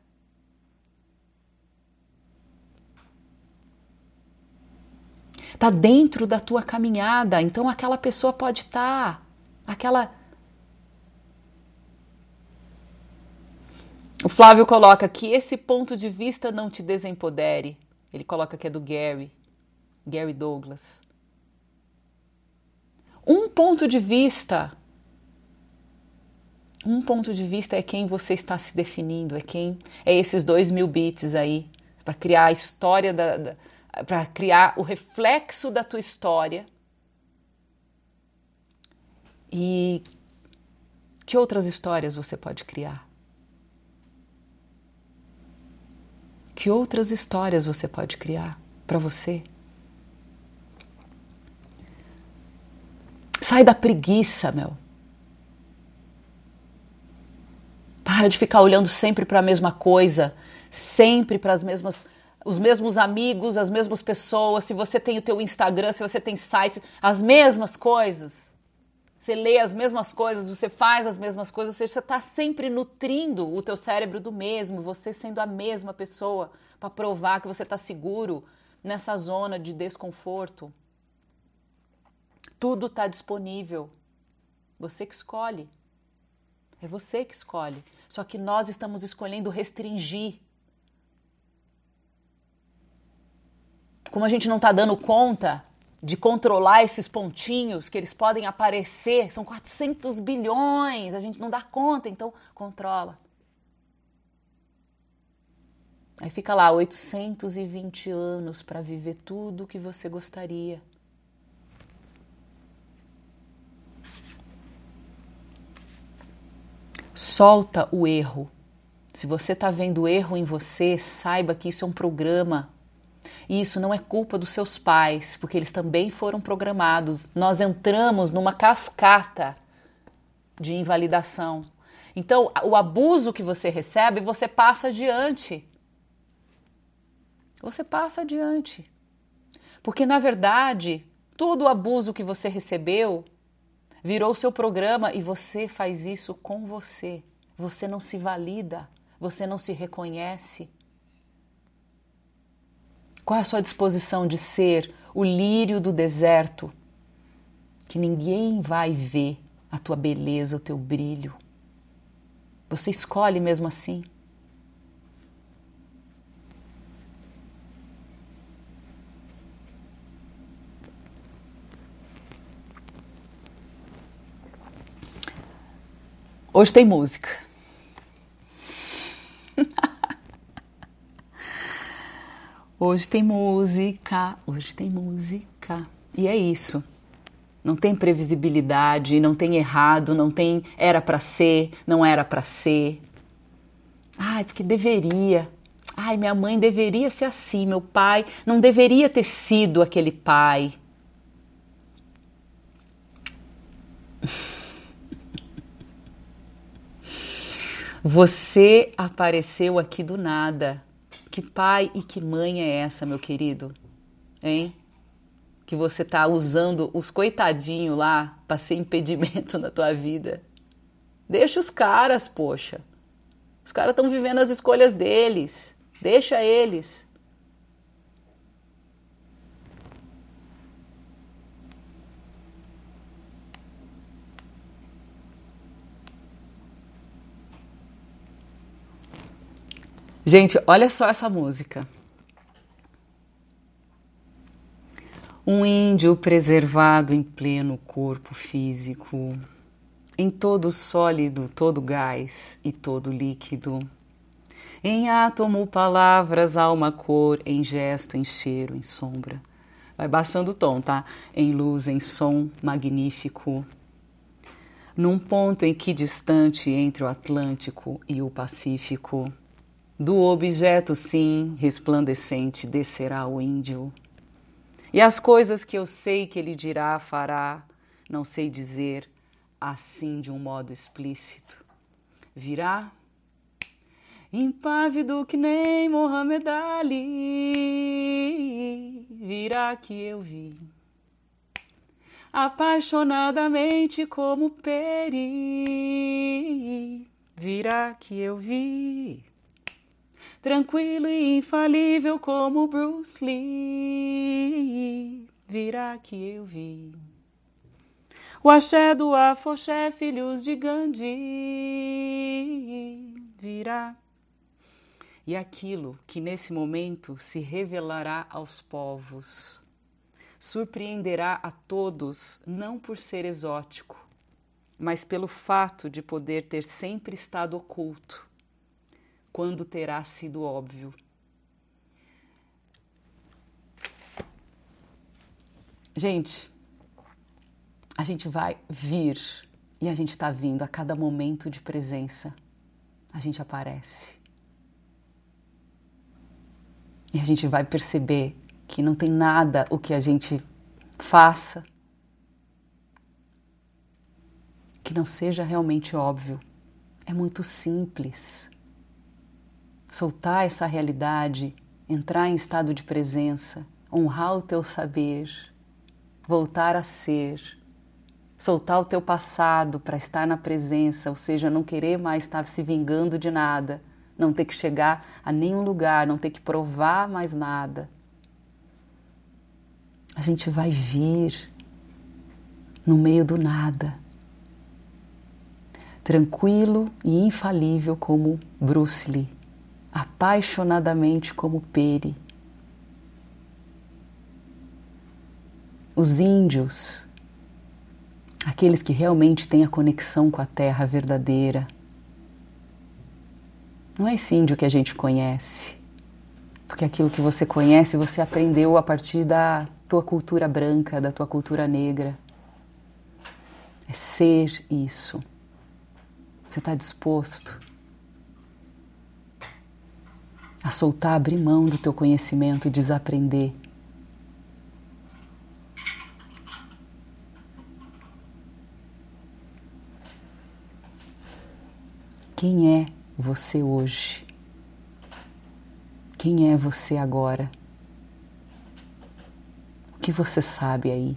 Está dentro da tua caminhada, então aquela pessoa pode estar, aquela... O Flávio coloca que esse ponto de vista não te desempodere. Ele coloca que é do Gary, Gary Douglas. Um ponto de vista, um ponto de vista é quem você está se definindo, é quem é esses dois mil bits aí, para criar a história, da, da, para criar o reflexo da tua história. E que outras histórias você pode criar? Que outras histórias você pode criar para você? Sai da preguiça, meu. Para de ficar olhando sempre para a mesma coisa, sempre para as mesmas, os mesmos amigos, as mesmas pessoas. Se você tem o teu Instagram, se você tem sites, as mesmas coisas. Você lê as mesmas coisas, você faz as mesmas coisas, ou seja, você está sempre nutrindo o teu cérebro do mesmo, você sendo a mesma pessoa, para provar que você está seguro nessa zona de desconforto. Tudo está disponível. Você que escolhe. É você que escolhe. Só que nós estamos escolhendo restringir. Como a gente não está dando conta de controlar esses pontinhos, que eles podem aparecer, são quatrocentos bilhões, a gente não dá conta, então controla. Aí fica lá oitocentos e vinte anos para viver tudo o que você gostaria. Solta o erro. Se você está vendo erro em você, saiba que isso é um programa. E isso não é culpa dos seus pais, porque eles também foram programados. Nós entramos numa cascata de invalidação. Então, o abuso que você recebe, você passa adiante. Você passa adiante. Porque, na verdade, todo o abuso que você recebeu virou seu programa e você faz isso com você. Você não se valida, você não se reconhece. Qual é a sua disposição de ser o lírio do deserto? Que ninguém vai ver a tua beleza, o teu brilho. Você escolhe mesmo assim. Hoje tem música. Hoje tem música, hoje tem música. E é isso. Não tem previsibilidade, não tem errado, não tem era pra ser, não era pra ser. Ai, porque deveria. Ai, minha mãe deveria ser assim, meu pai não deveria ter sido aquele pai. Você apareceu aqui do nada. Que pai e que mãe é essa, meu querido? Hein? Que você tá usando os coitadinhos lá para ser impedimento na tua vida. Deixa os caras, poxa. Os caras estão vivendo as escolhas deles. Deixa eles. Gente, olha só essa música. Um índio preservado em pleno corpo físico, em todo sólido, todo gás e todo líquido, em átomo, palavras, alma, cor, em gesto, em cheiro, em sombra. Vai baixando o tom, tá? Em luz, em som, magnífico. Num ponto equidistante entre o Atlântico e o Pacífico, do objeto, sim, resplandecente, descerá o índio. E as coisas que eu sei que ele dirá, fará, não sei dizer, assim de um modo explícito. Virá, impávido que nem Mohamed Ali, virá que eu vi, apaixonadamente como Peri, virá que eu vi. Tranquilo e infalível como Bruce Lee, virá que eu vi. O axé do afoxé, filhos de Gandhi, virá. E aquilo que nesse momento se revelará aos povos, surpreenderá a todos, não por ser exótico, mas pelo fato de poder ter sempre estado oculto, quando terá sido óbvio. Gente, a gente vai vir e a gente está vindo a cada momento de presença. A gente aparece. E a gente vai perceber que não tem nada o que a gente faça que não seja realmente óbvio. É muito simples. Soltar essa realidade, entrar em estado de presença, honrar o teu saber, voltar a ser, soltar o teu passado para estar na presença, ou seja, não querer mais estar se vingando de nada, não ter que chegar a nenhum lugar, não ter que provar mais nada. A gente vai vir no meio do nada tranquilo e infalível como Bruce Lee, apaixonadamente como Peri. Os índios, aqueles que realmente têm a conexão com a terra verdadeira. Não é esse índio que a gente conhece, porque aquilo que você conhece você aprendeu a partir da tua cultura branca, da tua cultura negra. É ser isso. Você está disposto a soltar, abrir mão do teu conhecimento e desaprender? Quem é você hoje? Quem é você agora? O que você sabe aí?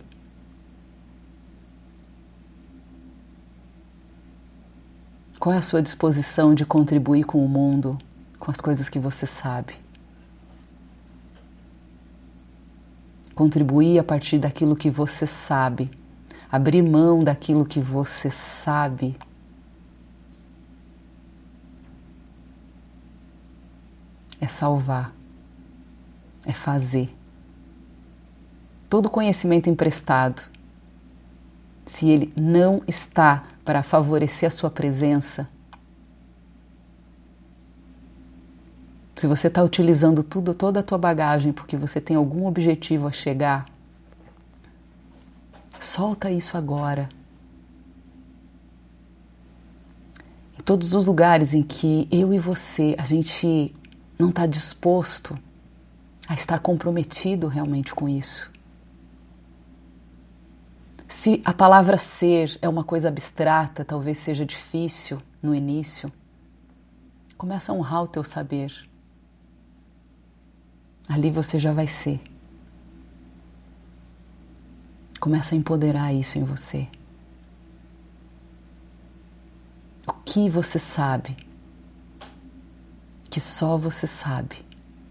Qual é a sua disposição de contribuir com o mundo, com as coisas que você sabe? Contribuir a partir daquilo que você sabe. Abrir mão daquilo que você sabe. É salvar. É fazer. Todo conhecimento emprestado, se ele não está para favorecer a sua presença, se você está utilizando tudo, toda a tua bagagem porque você tem algum objetivo a chegar, solta isso agora. Em todos os lugares em que eu e você, a gente não está disposto a estar comprometido realmente com isso. Se a palavra ser é uma coisa abstrata, talvez seja difícil no início, começa a honrar o teu saber. Ali você já vai ser. Começa a empoderar isso em você. O que você sabe, que só você sabe,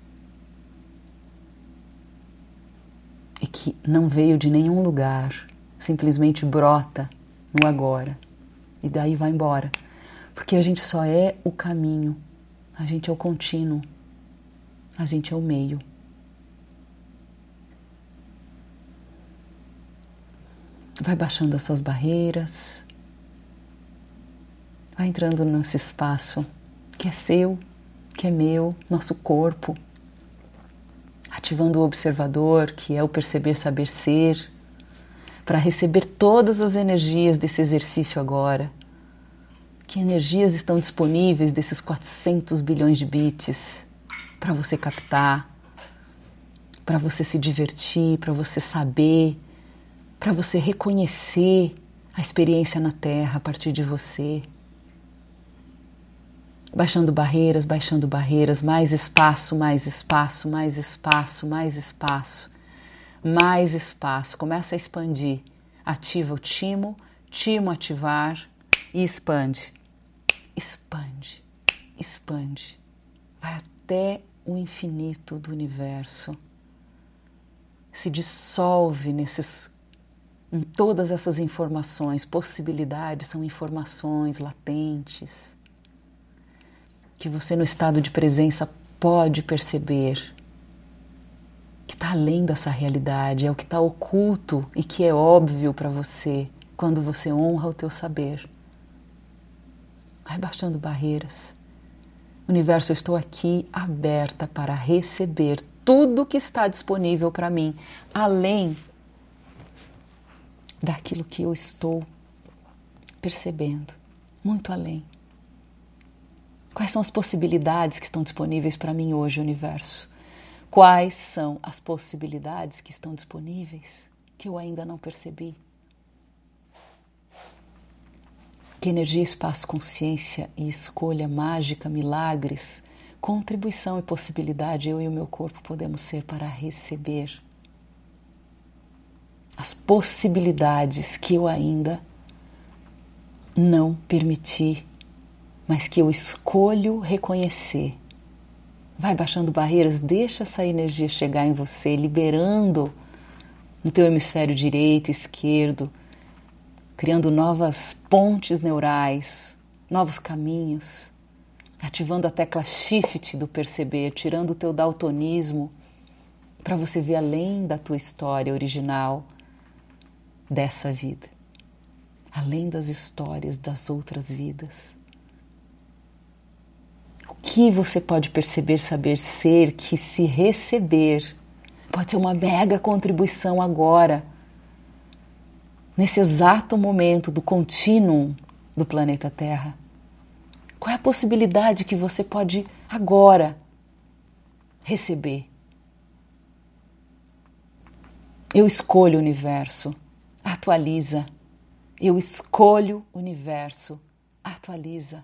e que não veio de nenhum lugar, simplesmente brota no agora e daí vai embora, porque a gente só é o caminho, a gente é o contínuo, a gente é o meio. Vai baixando as suas barreiras, vai entrando nesse espaço que é seu, que é meu, nosso corpo, ativando o observador, que é o perceber, saber ser, para receber todas as energias desse exercício agora. Que energias estão disponíveis desses quatrocentos bilhões de bits para você captar, para você se divertir, para você saber, para você reconhecer a experiência na Terra a partir de você. Baixando barreiras, baixando barreiras, mais espaço, mais espaço, mais espaço, mais espaço. Mais espaço, começa a expandir, ativa o timo, timo ativar e expande, expande, expande, vai até o infinito do universo, se dissolve nesses, em todas essas informações, possibilidades são informações latentes, que você no estado de presença pode perceber, que está além dessa realidade, é o que está oculto e que é óbvio para você quando você honra o teu saber. Vai baixando barreiras. Universo, eu estou aqui aberta para receber tudo que está disponível para mim, além daquilo que eu estou percebendo, muito além. Quais são as possibilidades que estão disponíveis para mim hoje, Universo? Quais são as possibilidades que estão disponíveis que eu ainda não percebi? Que energia, espaço, consciência e escolha mágica, milagres, contribuição e possibilidade eu e o meu corpo podemos ser para receber as possibilidades que eu ainda não permiti, mas que eu escolho reconhecer. Vai baixando barreiras, deixa essa energia chegar em você, liberando no teu hemisfério direito, esquerdo, criando novas pontes neurais, novos caminhos, ativando a tecla Shift do perceber, tirando o teu daltonismo para você ver além da tua história original dessa vida, além das histórias das outras vidas. O que você pode perceber, saber ser, que se receber pode ser uma mega contribuição agora, nesse exato momento do contínuo do planeta Terra. Qual é a possibilidade que você pode agora receber? Eu escolho o universo, atualiza. Eu escolho o universo, atualiza.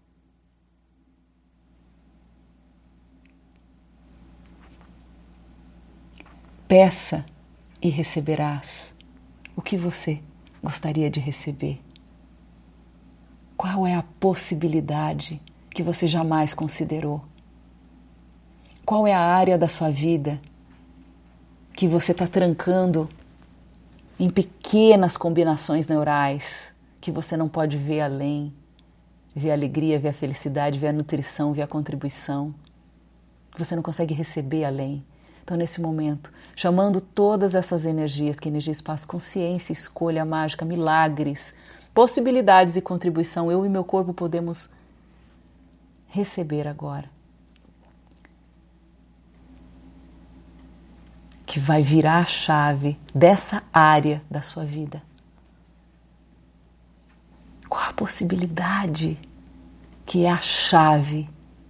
Peça e receberás. O que você gostaria de receber? Qual é a possibilidade que você jamais considerou? Qual é a área da sua vida que você está trancando em pequenas combinações neurais que você não pode ver além, ver a alegria, ver a felicidade, ver a nutrição, ver a contribuição, que você não consegue receber além? Então, nesse momento, chamando todas essas energias, que é energia, espaço, consciência, escolha, mágica, milagres, possibilidades e contribuição, eu e meu corpo podemos receber agora. Que vai virar a chave dessa área da sua vida. Qual a possibilidade que é a chave?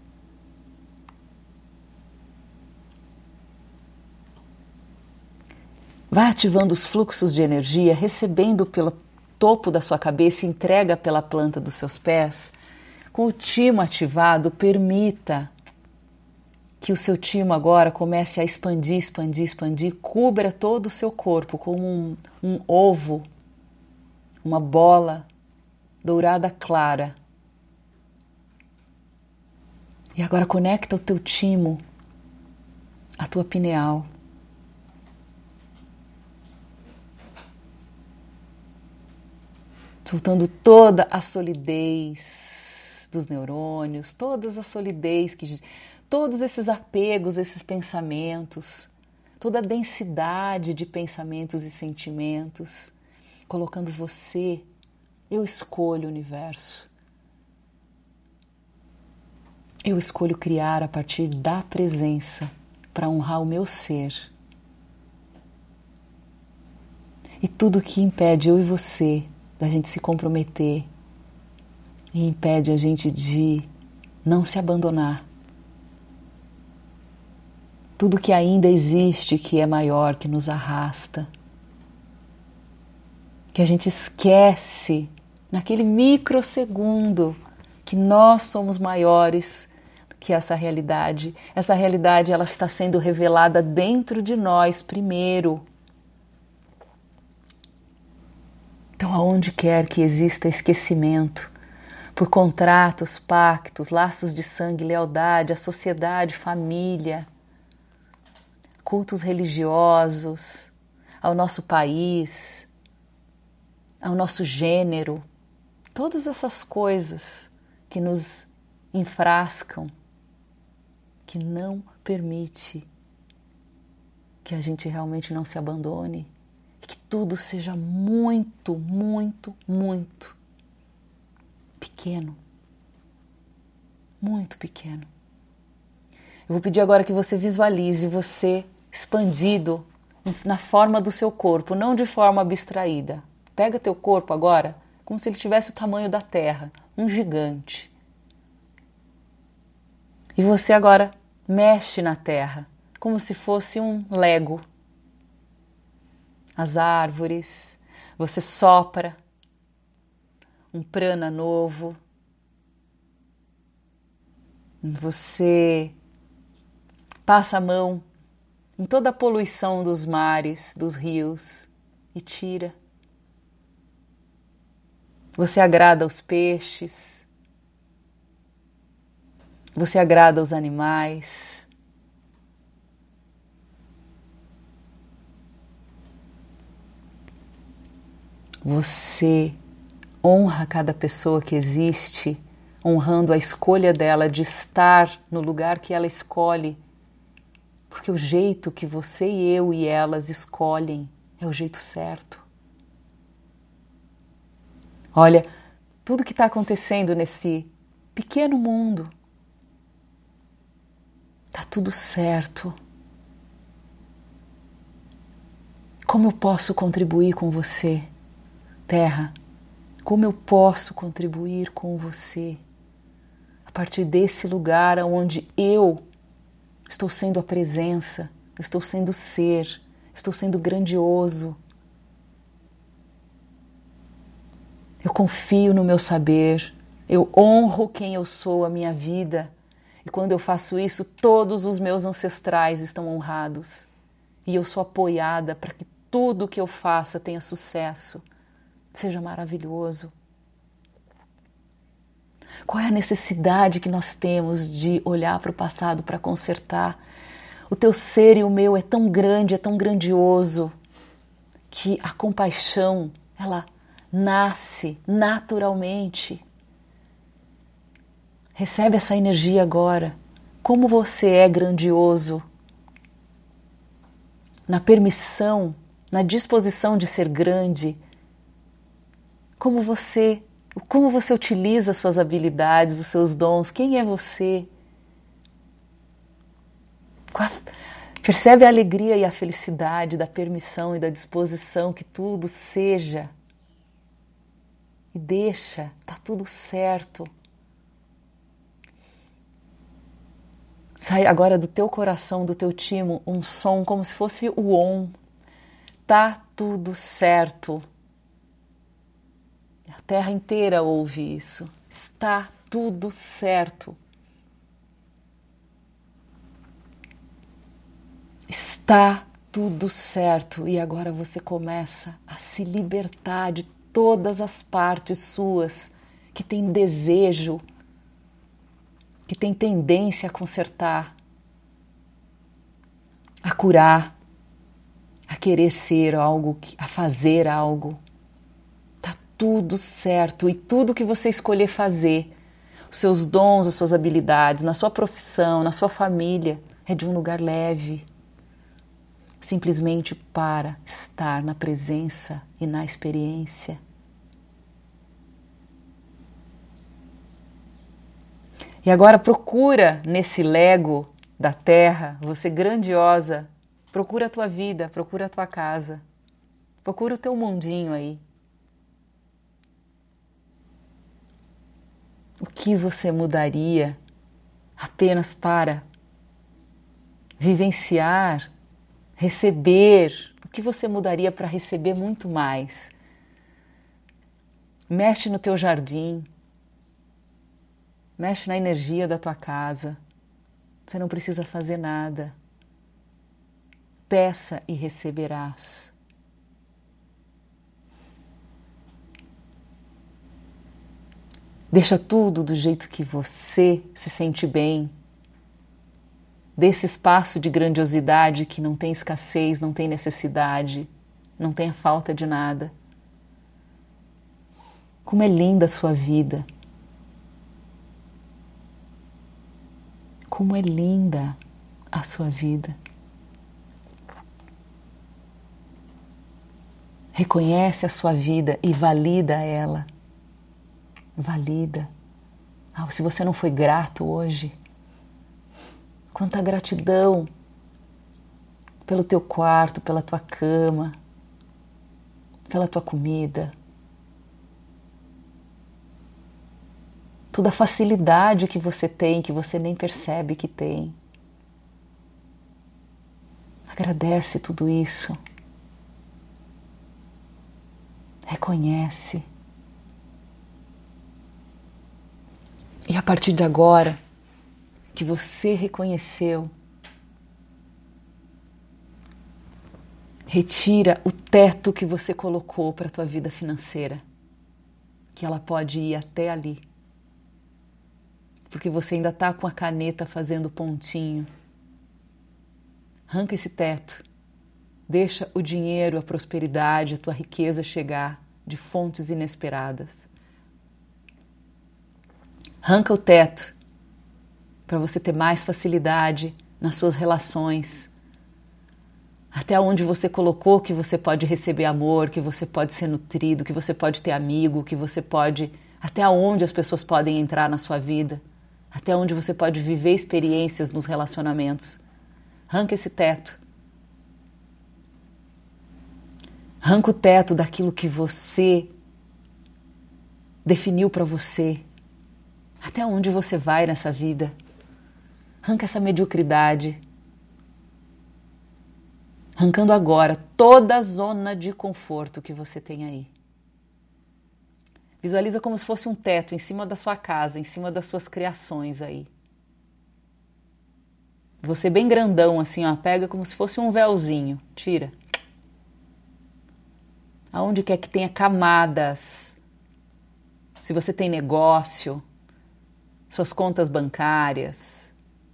Vai ativando os fluxos de energia, recebendo pelo topo da sua cabeça, entrega pela planta dos seus pés. Com o timo ativado, permita que o seu timo agora comece a expandir, expandir, expandir, cubra todo o seu corpo como um, um ovo, uma bola dourada clara. E agora conecta o teu timo à tua pineal. Soltando toda a solidez dos neurônios, todas a solidez, que, todos esses apegos, esses pensamentos, toda a densidade de pensamentos e sentimentos, colocando você, eu escolho o universo. Eu escolho criar a partir da presença para honrar o meu ser. E tudo que impede eu e você da gente se comprometer e impede a gente de não se abandonar. Tudo que ainda existe, que é maior, que nos arrasta, que a gente esquece naquele microsegundo que nós somos maiores que essa realidade. Essa realidade, ela está sendo revelada dentro de nós primeiro. Então, aonde quer que exista esquecimento, por contratos, pactos, laços de sangue, lealdade, a sociedade, família, cultos religiosos, ao nosso país, ao nosso gênero, todas essas coisas que nos enfrascam, que não permite que a gente realmente não se abandone, que tudo seja muito, muito, muito pequeno, muito pequeno. Eu vou pedir agora que você visualize você expandido na forma do seu corpo, não de forma abstraída. Pega teu corpo agora como se ele tivesse o tamanho da Terra, um gigante. E você agora mexe na Terra, como se fosse um Lego. As árvores, você sopra um prana novo, você passa a mão em toda a poluição dos mares, dos rios e tira. Você agrada aos peixes, você agrada aos animais. Você Honra cada pessoa que existe, honrando a escolha dela de estar no lugar que ela escolhe, porque o jeito que você e eu e elas escolhem é o jeito certo. Olha, tudo que está acontecendo nesse pequeno mundo, está tudo certo. Como eu posso contribuir com você, Terra? Como eu posso contribuir com você? A partir desse lugar onde eu estou sendo a presença, estou sendo ser, estou sendo grandioso. Eu confio no meu saber, eu honro quem eu sou, a minha vida. E quando eu faço isso, todos os meus ancestrais estão honrados. E eu sou apoiada para que tudo que eu faça tenha sucesso, seja maravilhoso. Qual é a necessidade que nós temos de olhar para o passado para consertar? O teu ser e o meu é tão grande, é tão grandioso, que a compaixão, ela nasce naturalmente. Recebe essa energia agora. Como você é grandioso. Na permissão, na disposição de ser grande. Como você, como você utiliza as suas habilidades, os seus dons. Quem é você? Percebe a alegria e a felicidade da permissão e da disposição que tudo seja. E deixa, tá tudo certo. Sai agora do teu coração, do teu timo, um som como se fosse o om. Tá tudo certo. A terra inteira ouve isso. Está tudo certo. Está tudo certo. E agora você começa a se libertar de todas as partes suas que têm desejo, que têm tendência a consertar, a curar, a querer ser algo, a fazer algo. Tá tudo certo. E tudo que você escolher fazer, os seus dons, as suas habilidades, na sua profissão, na sua família, é de um lugar leve. Simplesmente para estar na presença e na experiência. E agora procura nesse Lego da Terra, você grandiosa, procura a tua vida, procura a tua casa, procura o teu mundinho aí. O que você mudaria apenas para vivenciar, receber? O que você mudaria para receber muito mais? Mexe no teu jardim. Mexe na energia da tua casa. Você não precisa fazer nada. Peça e receberás. Deixa tudo do jeito que você se sente bem. Desse espaço de grandiosidade que não tem escassez, não tem necessidade, não tem falta de nada. Como é linda a sua vida. Como é linda a sua vida. Reconhece a sua vida e valida ela. Valida. Ah, se você não foi grato hoje, quanta gratidão pelo teu quarto, pela tua cama, pela tua comida. Toda a facilidade que você tem, que você nem percebe que tem. Agradece tudo isso. Reconhece. E a partir de agora, que você reconheceu, retira o teto que você colocou para a tua vida financeira, que ela pode ir até ali. Porque você ainda está com a caneta fazendo pontinho. Arranca esse teto. Deixa o dinheiro, a prosperidade, a tua riqueza chegar de fontes inesperadas. Arranca o teto para você ter mais facilidade nas suas relações. Até onde você colocou que você pode receber amor, que você pode ser nutrido, que você pode ter amigo, que você pode... Até onde as pessoas podem entrar na sua vida. Até onde você pode viver experiências nos relacionamentos. Arranca esse teto. Arranca o teto daquilo que você definiu para você. Até onde você vai nessa vida. Arranca essa mediocridade. Arrancando agora toda a zona de conforto que você tem aí. Visualiza como se fosse um teto em cima da sua casa, em cima das suas criações aí. Você bem grandão assim, ó, pega como se fosse um véuzinho, tira. Aonde quer que tenha camadas. Se você tem negócio, suas contas bancárias.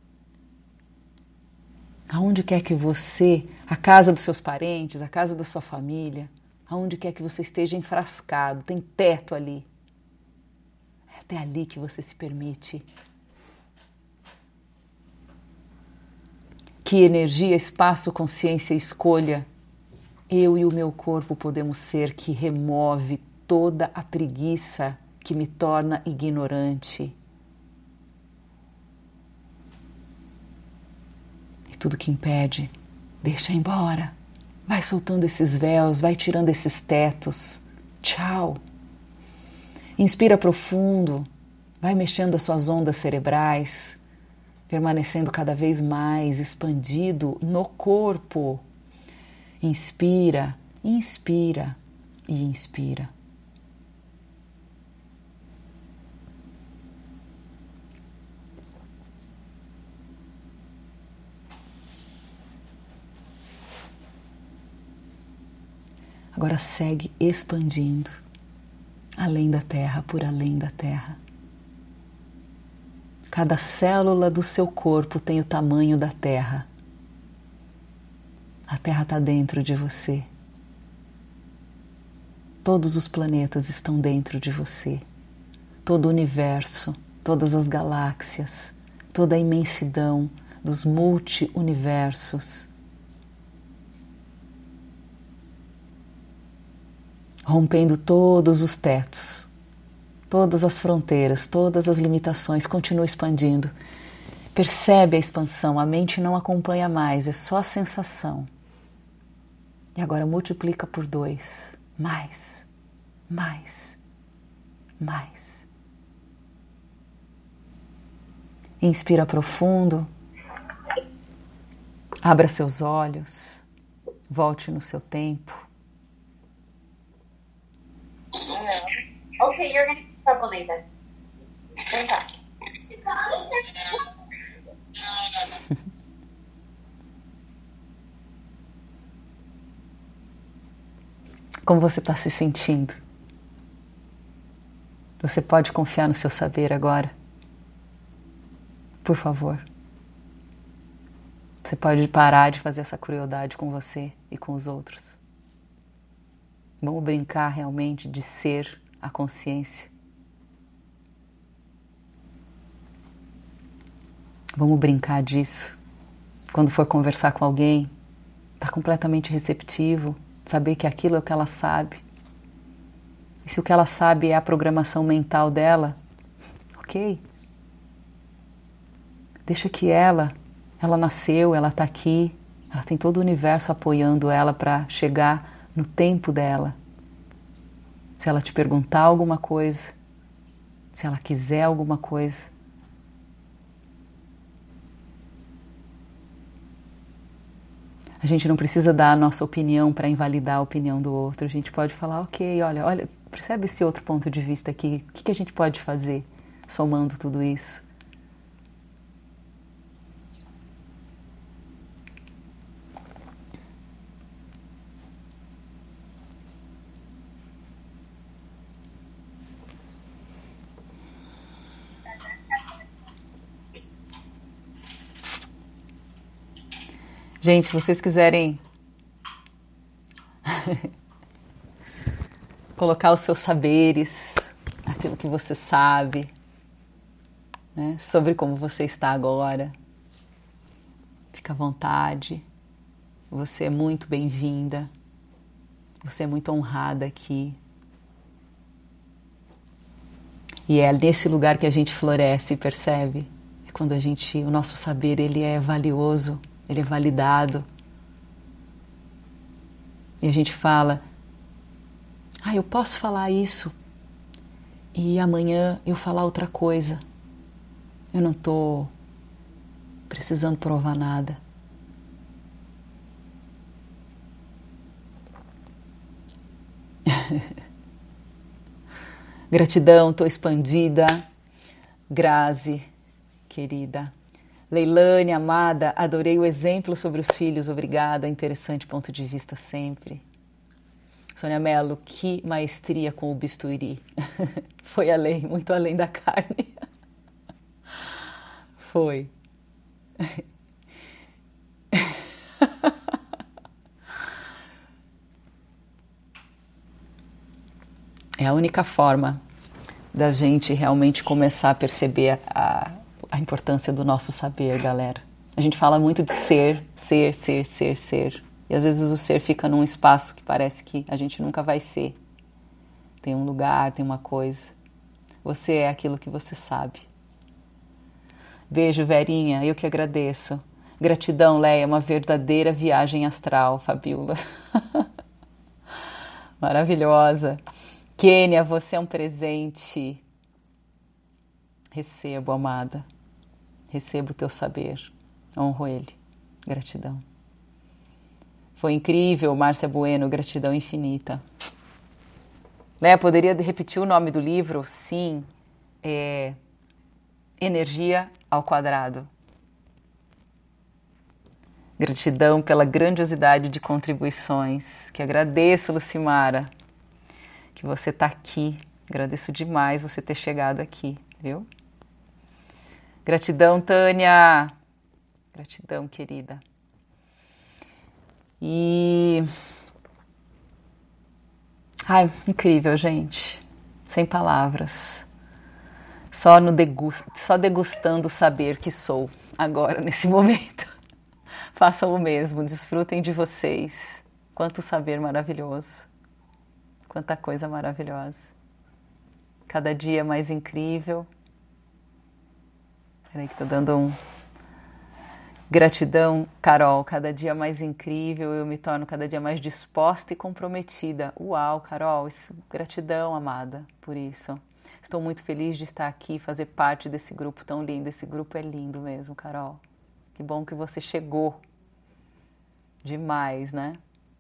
Aonde quer que você, a casa dos seus parentes, a casa da sua família, aonde quer que você esteja enfrascado, tem teto ali. É até ali que você se permite. Que energia, espaço, consciência e escolha eu e o meu corpo podemos ser que remove toda a preguiça que me torna ignorante. E tudo que impede, deixa embora. Vai soltando esses véus, vai tirando esses tetos. Tchau. Inspira profundo, vai mexendo as suas ondas cerebrais, permanecendo cada vez mais expandido no corpo. Inspira, inspira e inspira. Agora segue expandindo, além da Terra, por além da Terra. Cada célula do seu corpo tem o tamanho da Terra. A Terra está dentro de você. Todos os planetas estão dentro de você. Todo o universo, todas as galáxias, toda a imensidão dos multi-universos. Rompendo todos os tetos, todas as fronteiras, todas as limitações, continua expandindo. Percebe a expansão, a mente não acompanha mais, é só a sensação. E agora multiplica por dois, mais, mais, mais. Inspira profundo, abra seus olhos, volte no seu tempo. Okay, you're gonna get in trouble, Nathan. Vem cá. Como você está se sentindo? Você pode confiar no seu saber agora? Por favor. Você pode parar de fazer essa crueldade com você e com os outros. Vamos brincar realmente de ser a consciência. Vamos brincar disso. Quando for conversar com alguém, tá completamente receptivo, saber que aquilo é o que ela sabe. E se o que ela sabe é a programação mental dela, ok. Deixa que ela, ela nasceu, ela tá aqui, ela tem todo o universo apoiando ela para chegar no tempo dela. Se ela te perguntar alguma coisa, se ela quiser alguma coisa, a gente não precisa dar a nossa opinião para invalidar a opinião do outro. A gente pode falar, ok, olha, olha, percebe esse outro ponto de vista aqui? O que, que a gente pode fazer somando tudo isso? Gente, se vocês quiserem colocar os seus saberes, aquilo que você sabe, né? Sobre como você está agora. Fica à vontade. Você é muito bem-vinda. Você é muito honrada aqui. E é nesse lugar que a gente floresce, percebe? É quando a gente, o nosso saber, ele é valioso, ele é validado. E a gente fala, ah, eu posso falar isso e amanhã eu falar outra coisa. Eu não estou precisando provar nada. Gratidão, estou expandida. Grazi, querida. Leilane, amada, adorei o exemplo sobre os filhos, obrigada, interessante ponto de vista sempre. Sônia Mello, que maestria com o bisturi. Foi além, muito além da carne. Foi. É a única forma da gente realmente começar a perceber a, a importância do nosso saber, galera. A gente fala muito de ser, ser, ser, ser, ser. E às vezes o ser fica num espaço que parece que a gente nunca vai ser. Tem um lugar, tem uma coisa. Você é aquilo que você sabe. Beijo, Verinha, eu que agradeço. Gratidão, Leia, uma verdadeira viagem astral, Fabiola. Maravilhosa. Kênia, você é um presente. Recebo, amada. Recebo o teu saber. Honro ele. Gratidão. Foi incrível, Márcia Bueno, gratidão infinita. Léa, poderia repetir o nome do livro? Sim. É Energia ao Quadrado. Gratidão pela grandiosidade de contribuições. Que agradeço, Lucimara, que você está aqui. Agradeço demais você ter chegado aqui, viu? Gratidão, Tânia. Gratidão, querida. E... Ai, incrível, gente. Sem palavras. Só, no degust... Só degustando o saber que sou agora, nesse momento. Façam o mesmo, desfrutem de vocês. Quanto saber maravilhoso. Quanta coisa maravilhosa. Cada dia mais incrível. Peraí que tô dando um... Gratidão, Carol, cada dia mais incrível, eu me torno cada dia mais disposta e comprometida. Uau, Carol, isso, gratidão, amada, por isso. Estou muito feliz de estar aqui, fazer parte desse grupo tão lindo. Esse grupo é lindo mesmo, Carol. Que bom que você chegou. Demais, né?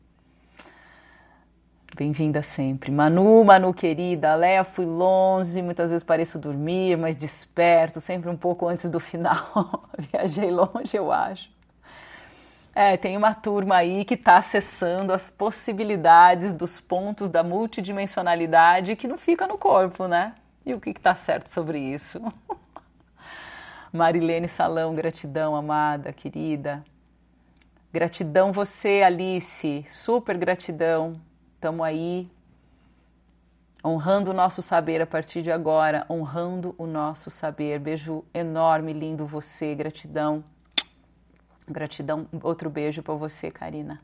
Bem-vinda sempre. Manu, Manu querida, Léa, fui longe, muitas vezes pareço dormir, mas desperto, sempre um pouco antes do final. Viajei longe, eu acho. É, tem uma turma aí que está acessando as possibilidades dos pontos da multidimensionalidade que não fica no corpo, né? E o que está certo sobre isso? Marilene Salão, gratidão, amada, querida. Gratidão você, Alice, super gratidão. Estamos aí, honrando o nosso saber a partir de agora, honrando o nosso saber. Beijo enorme, lindo você, gratidão. Gratidão, outro beijo para você, Karina.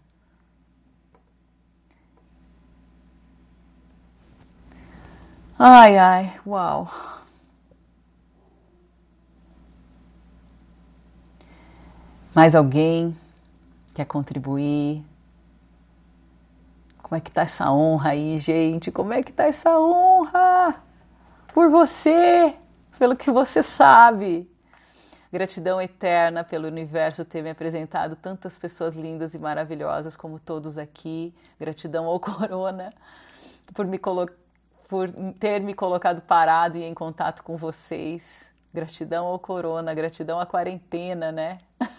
Ai, ai, uau. Mais alguém quer contribuir? Como é que tá essa honra aí, gente? Como é que tá essa honra? Por você, pelo que você sabe. Gratidão eterna pelo universo ter me apresentado tantas pessoas lindas e maravilhosas como todos aqui. Gratidão ao Corona por, me colo... por ter me colocado parado e em contato com vocês. Gratidão ao Corona, gratidão à quarentena, né?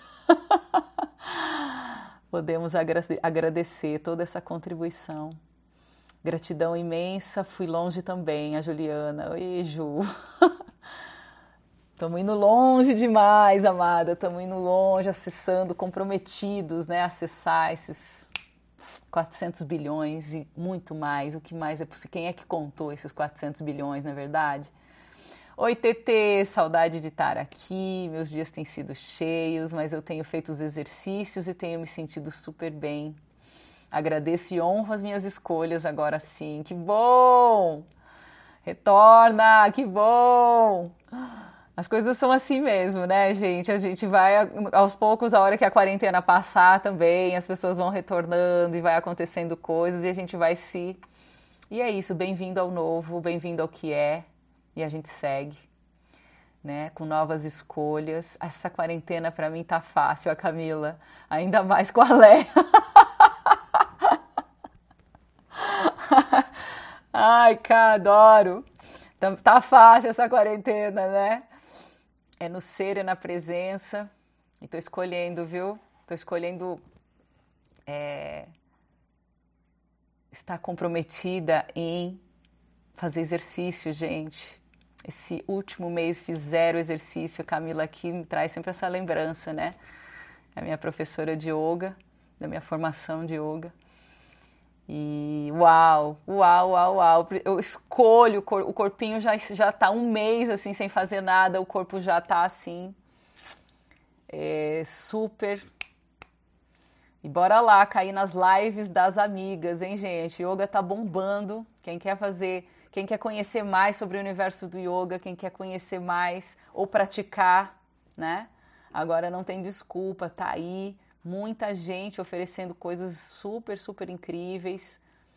Podemos agradecer toda essa contribuição. Gratidão imensa, fui longe também, a Juliana. Oi, Ju. Estamos indo longe demais, amada. Estamos indo longe, acessando, comprometidos, né? Acessar esses quatrocentos bilhões e muito mais. O que mais é possível? Quem é que contou esses quatrocentos bilhões, não é verdade? Oi, Tetê, saudade de estar aqui. Meus dias têm sido cheios, mas eu tenho feito os exercícios e tenho me sentido super bem. Agradeço e honro as minhas escolhas agora sim. Que bom! Retorna, que bom! As coisas são assim mesmo, né, gente? A gente vai aos poucos, a hora que a quarentena passar também, as pessoas vão retornando e vai acontecendo coisas e a gente vai se... E é isso, bem-vindo ao novo, bem-vindo ao que é. E a gente segue, né, com novas escolhas. Essa quarentena para mim tá fácil, a Camila, ainda mais com a Léa. Ai, cara, adoro. Tá, tá fácil essa quarentena, né? É no ser e na presença. E tô escolhendo, viu? Tô escolhendo é, estar comprometida em fazer exercício, gente. Esse último mês fiz zero exercício. A Camila aqui me traz sempre essa lembrança, né? A minha professora de yoga, da minha formação de yoga. E uau, uau, uau, uau. Eu escolho, o corpinho já, já tá um mês assim, sem fazer nada, o corpo já tá assim, é, super. E bora lá, cair nas lives das amigas, hein, gente? Yoga tá bombando. Quem quer fazer... Quem quer conhecer mais sobre o universo do yoga, quem quer conhecer mais ou praticar, né? Agora não tem desculpa, tá aí muita gente oferecendo coisas super, super incríveis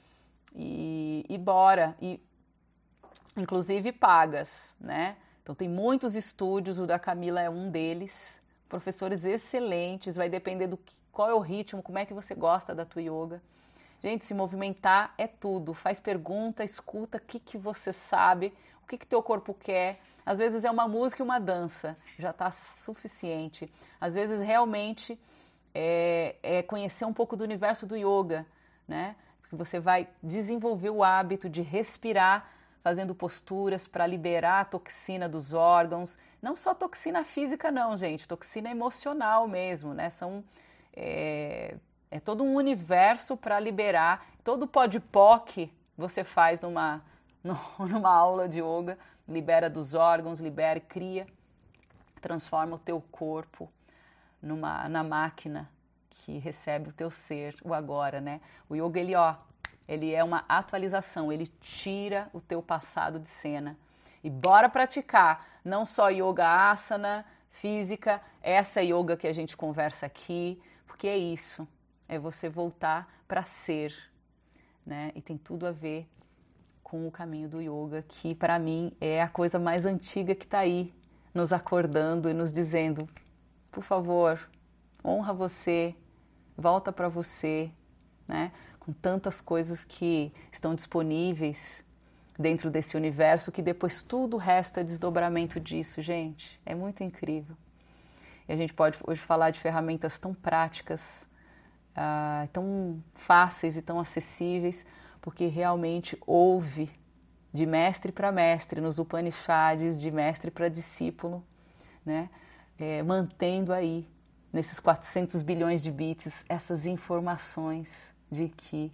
e, e bora, e inclusive pagas, né? Então tem muitos estúdios, o da Camila é um deles, professores excelentes, vai depender do que, qual é o ritmo, como é que você gosta da tua yoga. Gente, se movimentar é tudo. Faz pergunta, escuta o que, que você sabe, o que, que teu corpo quer. Às vezes é uma música e uma dança, já está suficiente. Às vezes realmente é, é conhecer um pouco do universo do yoga, né? Porque você vai desenvolver o hábito de respirar, fazendo posturas para liberar a toxina dos órgãos. Não só toxina física não, gente, toxina emocional mesmo, né? São... É... É todo um universo para liberar. Todo podpoc você faz numa, numa aula de yoga, libera dos órgãos, libera e cria, transforma o teu corpo numa, na máquina que recebe o teu ser, o agora, né? O yoga, ele, ó, ele é uma atualização, ele tira o teu passado de cena. E bora praticar, não só yoga asana, física, essa yoga que a gente conversa aqui, porque é isso. É você voltar para ser, né? E tem tudo a ver com o caminho do yoga, que para mim é a coisa mais antiga que está aí, nos acordando e nos dizendo, por favor, honra você, volta para você, né? Com tantas coisas que estão disponíveis dentro desse universo, que depois tudo o resto é desdobramento disso, gente. É muito incrível. E a gente pode hoje falar de ferramentas tão práticas, Uh, tão fáceis e tão acessíveis, porque realmente houve de mestre para mestre nos Upanishads, de mestre para discípulo, né? É, mantendo aí, nesses quatrocentos bilhões de bits, essas informações de que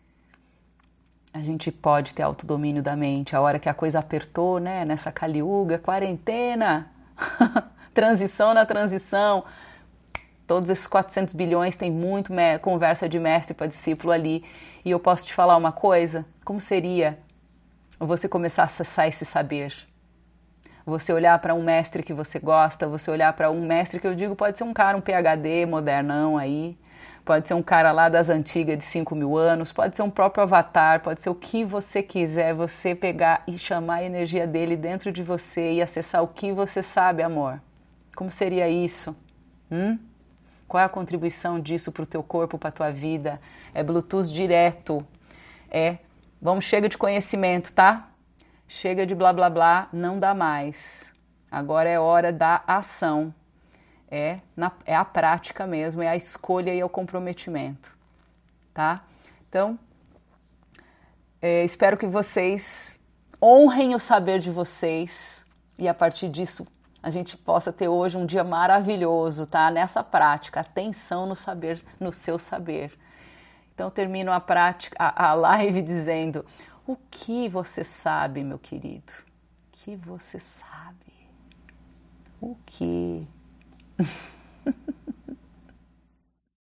a gente pode ter autodomínio da mente. A hora que a coisa apertou, né? Nessa Kali Yuga, quarentena, transição na transição, todos esses quatrocentos bilhões tem muito conversa de mestre para discípulo ali. E eu posso te falar uma coisa? Como seria você começar a acessar esse saber? Você olhar para um mestre que você gosta, você olhar para um mestre que eu digo, pode ser um cara, um P H D modernão aí, pode ser um cara lá das antigas de cinco mil anos, pode ser um próprio avatar, pode ser o que você quiser, você pegar e chamar a energia dele dentro de você e acessar o que você sabe, amor. Como seria isso? Hum? Qual é a contribuição disso para o teu corpo, para a tua vida? É Bluetooth direto. É, vamos, chega de conhecimento, tá? Chega de blá blá blá, não dá mais. Agora é hora da ação. É, na, é a prática mesmo, é a escolha e é o comprometimento, tá? Então, é, espero que vocês honrem o saber de vocês e a partir disso a gente possa ter hoje um dia maravilhoso, tá? Nessa prática, atenção no saber, no seu saber. Então, eu termino a prática, a, a live dizendo, o que você sabe, meu querido? que você sabe? O que?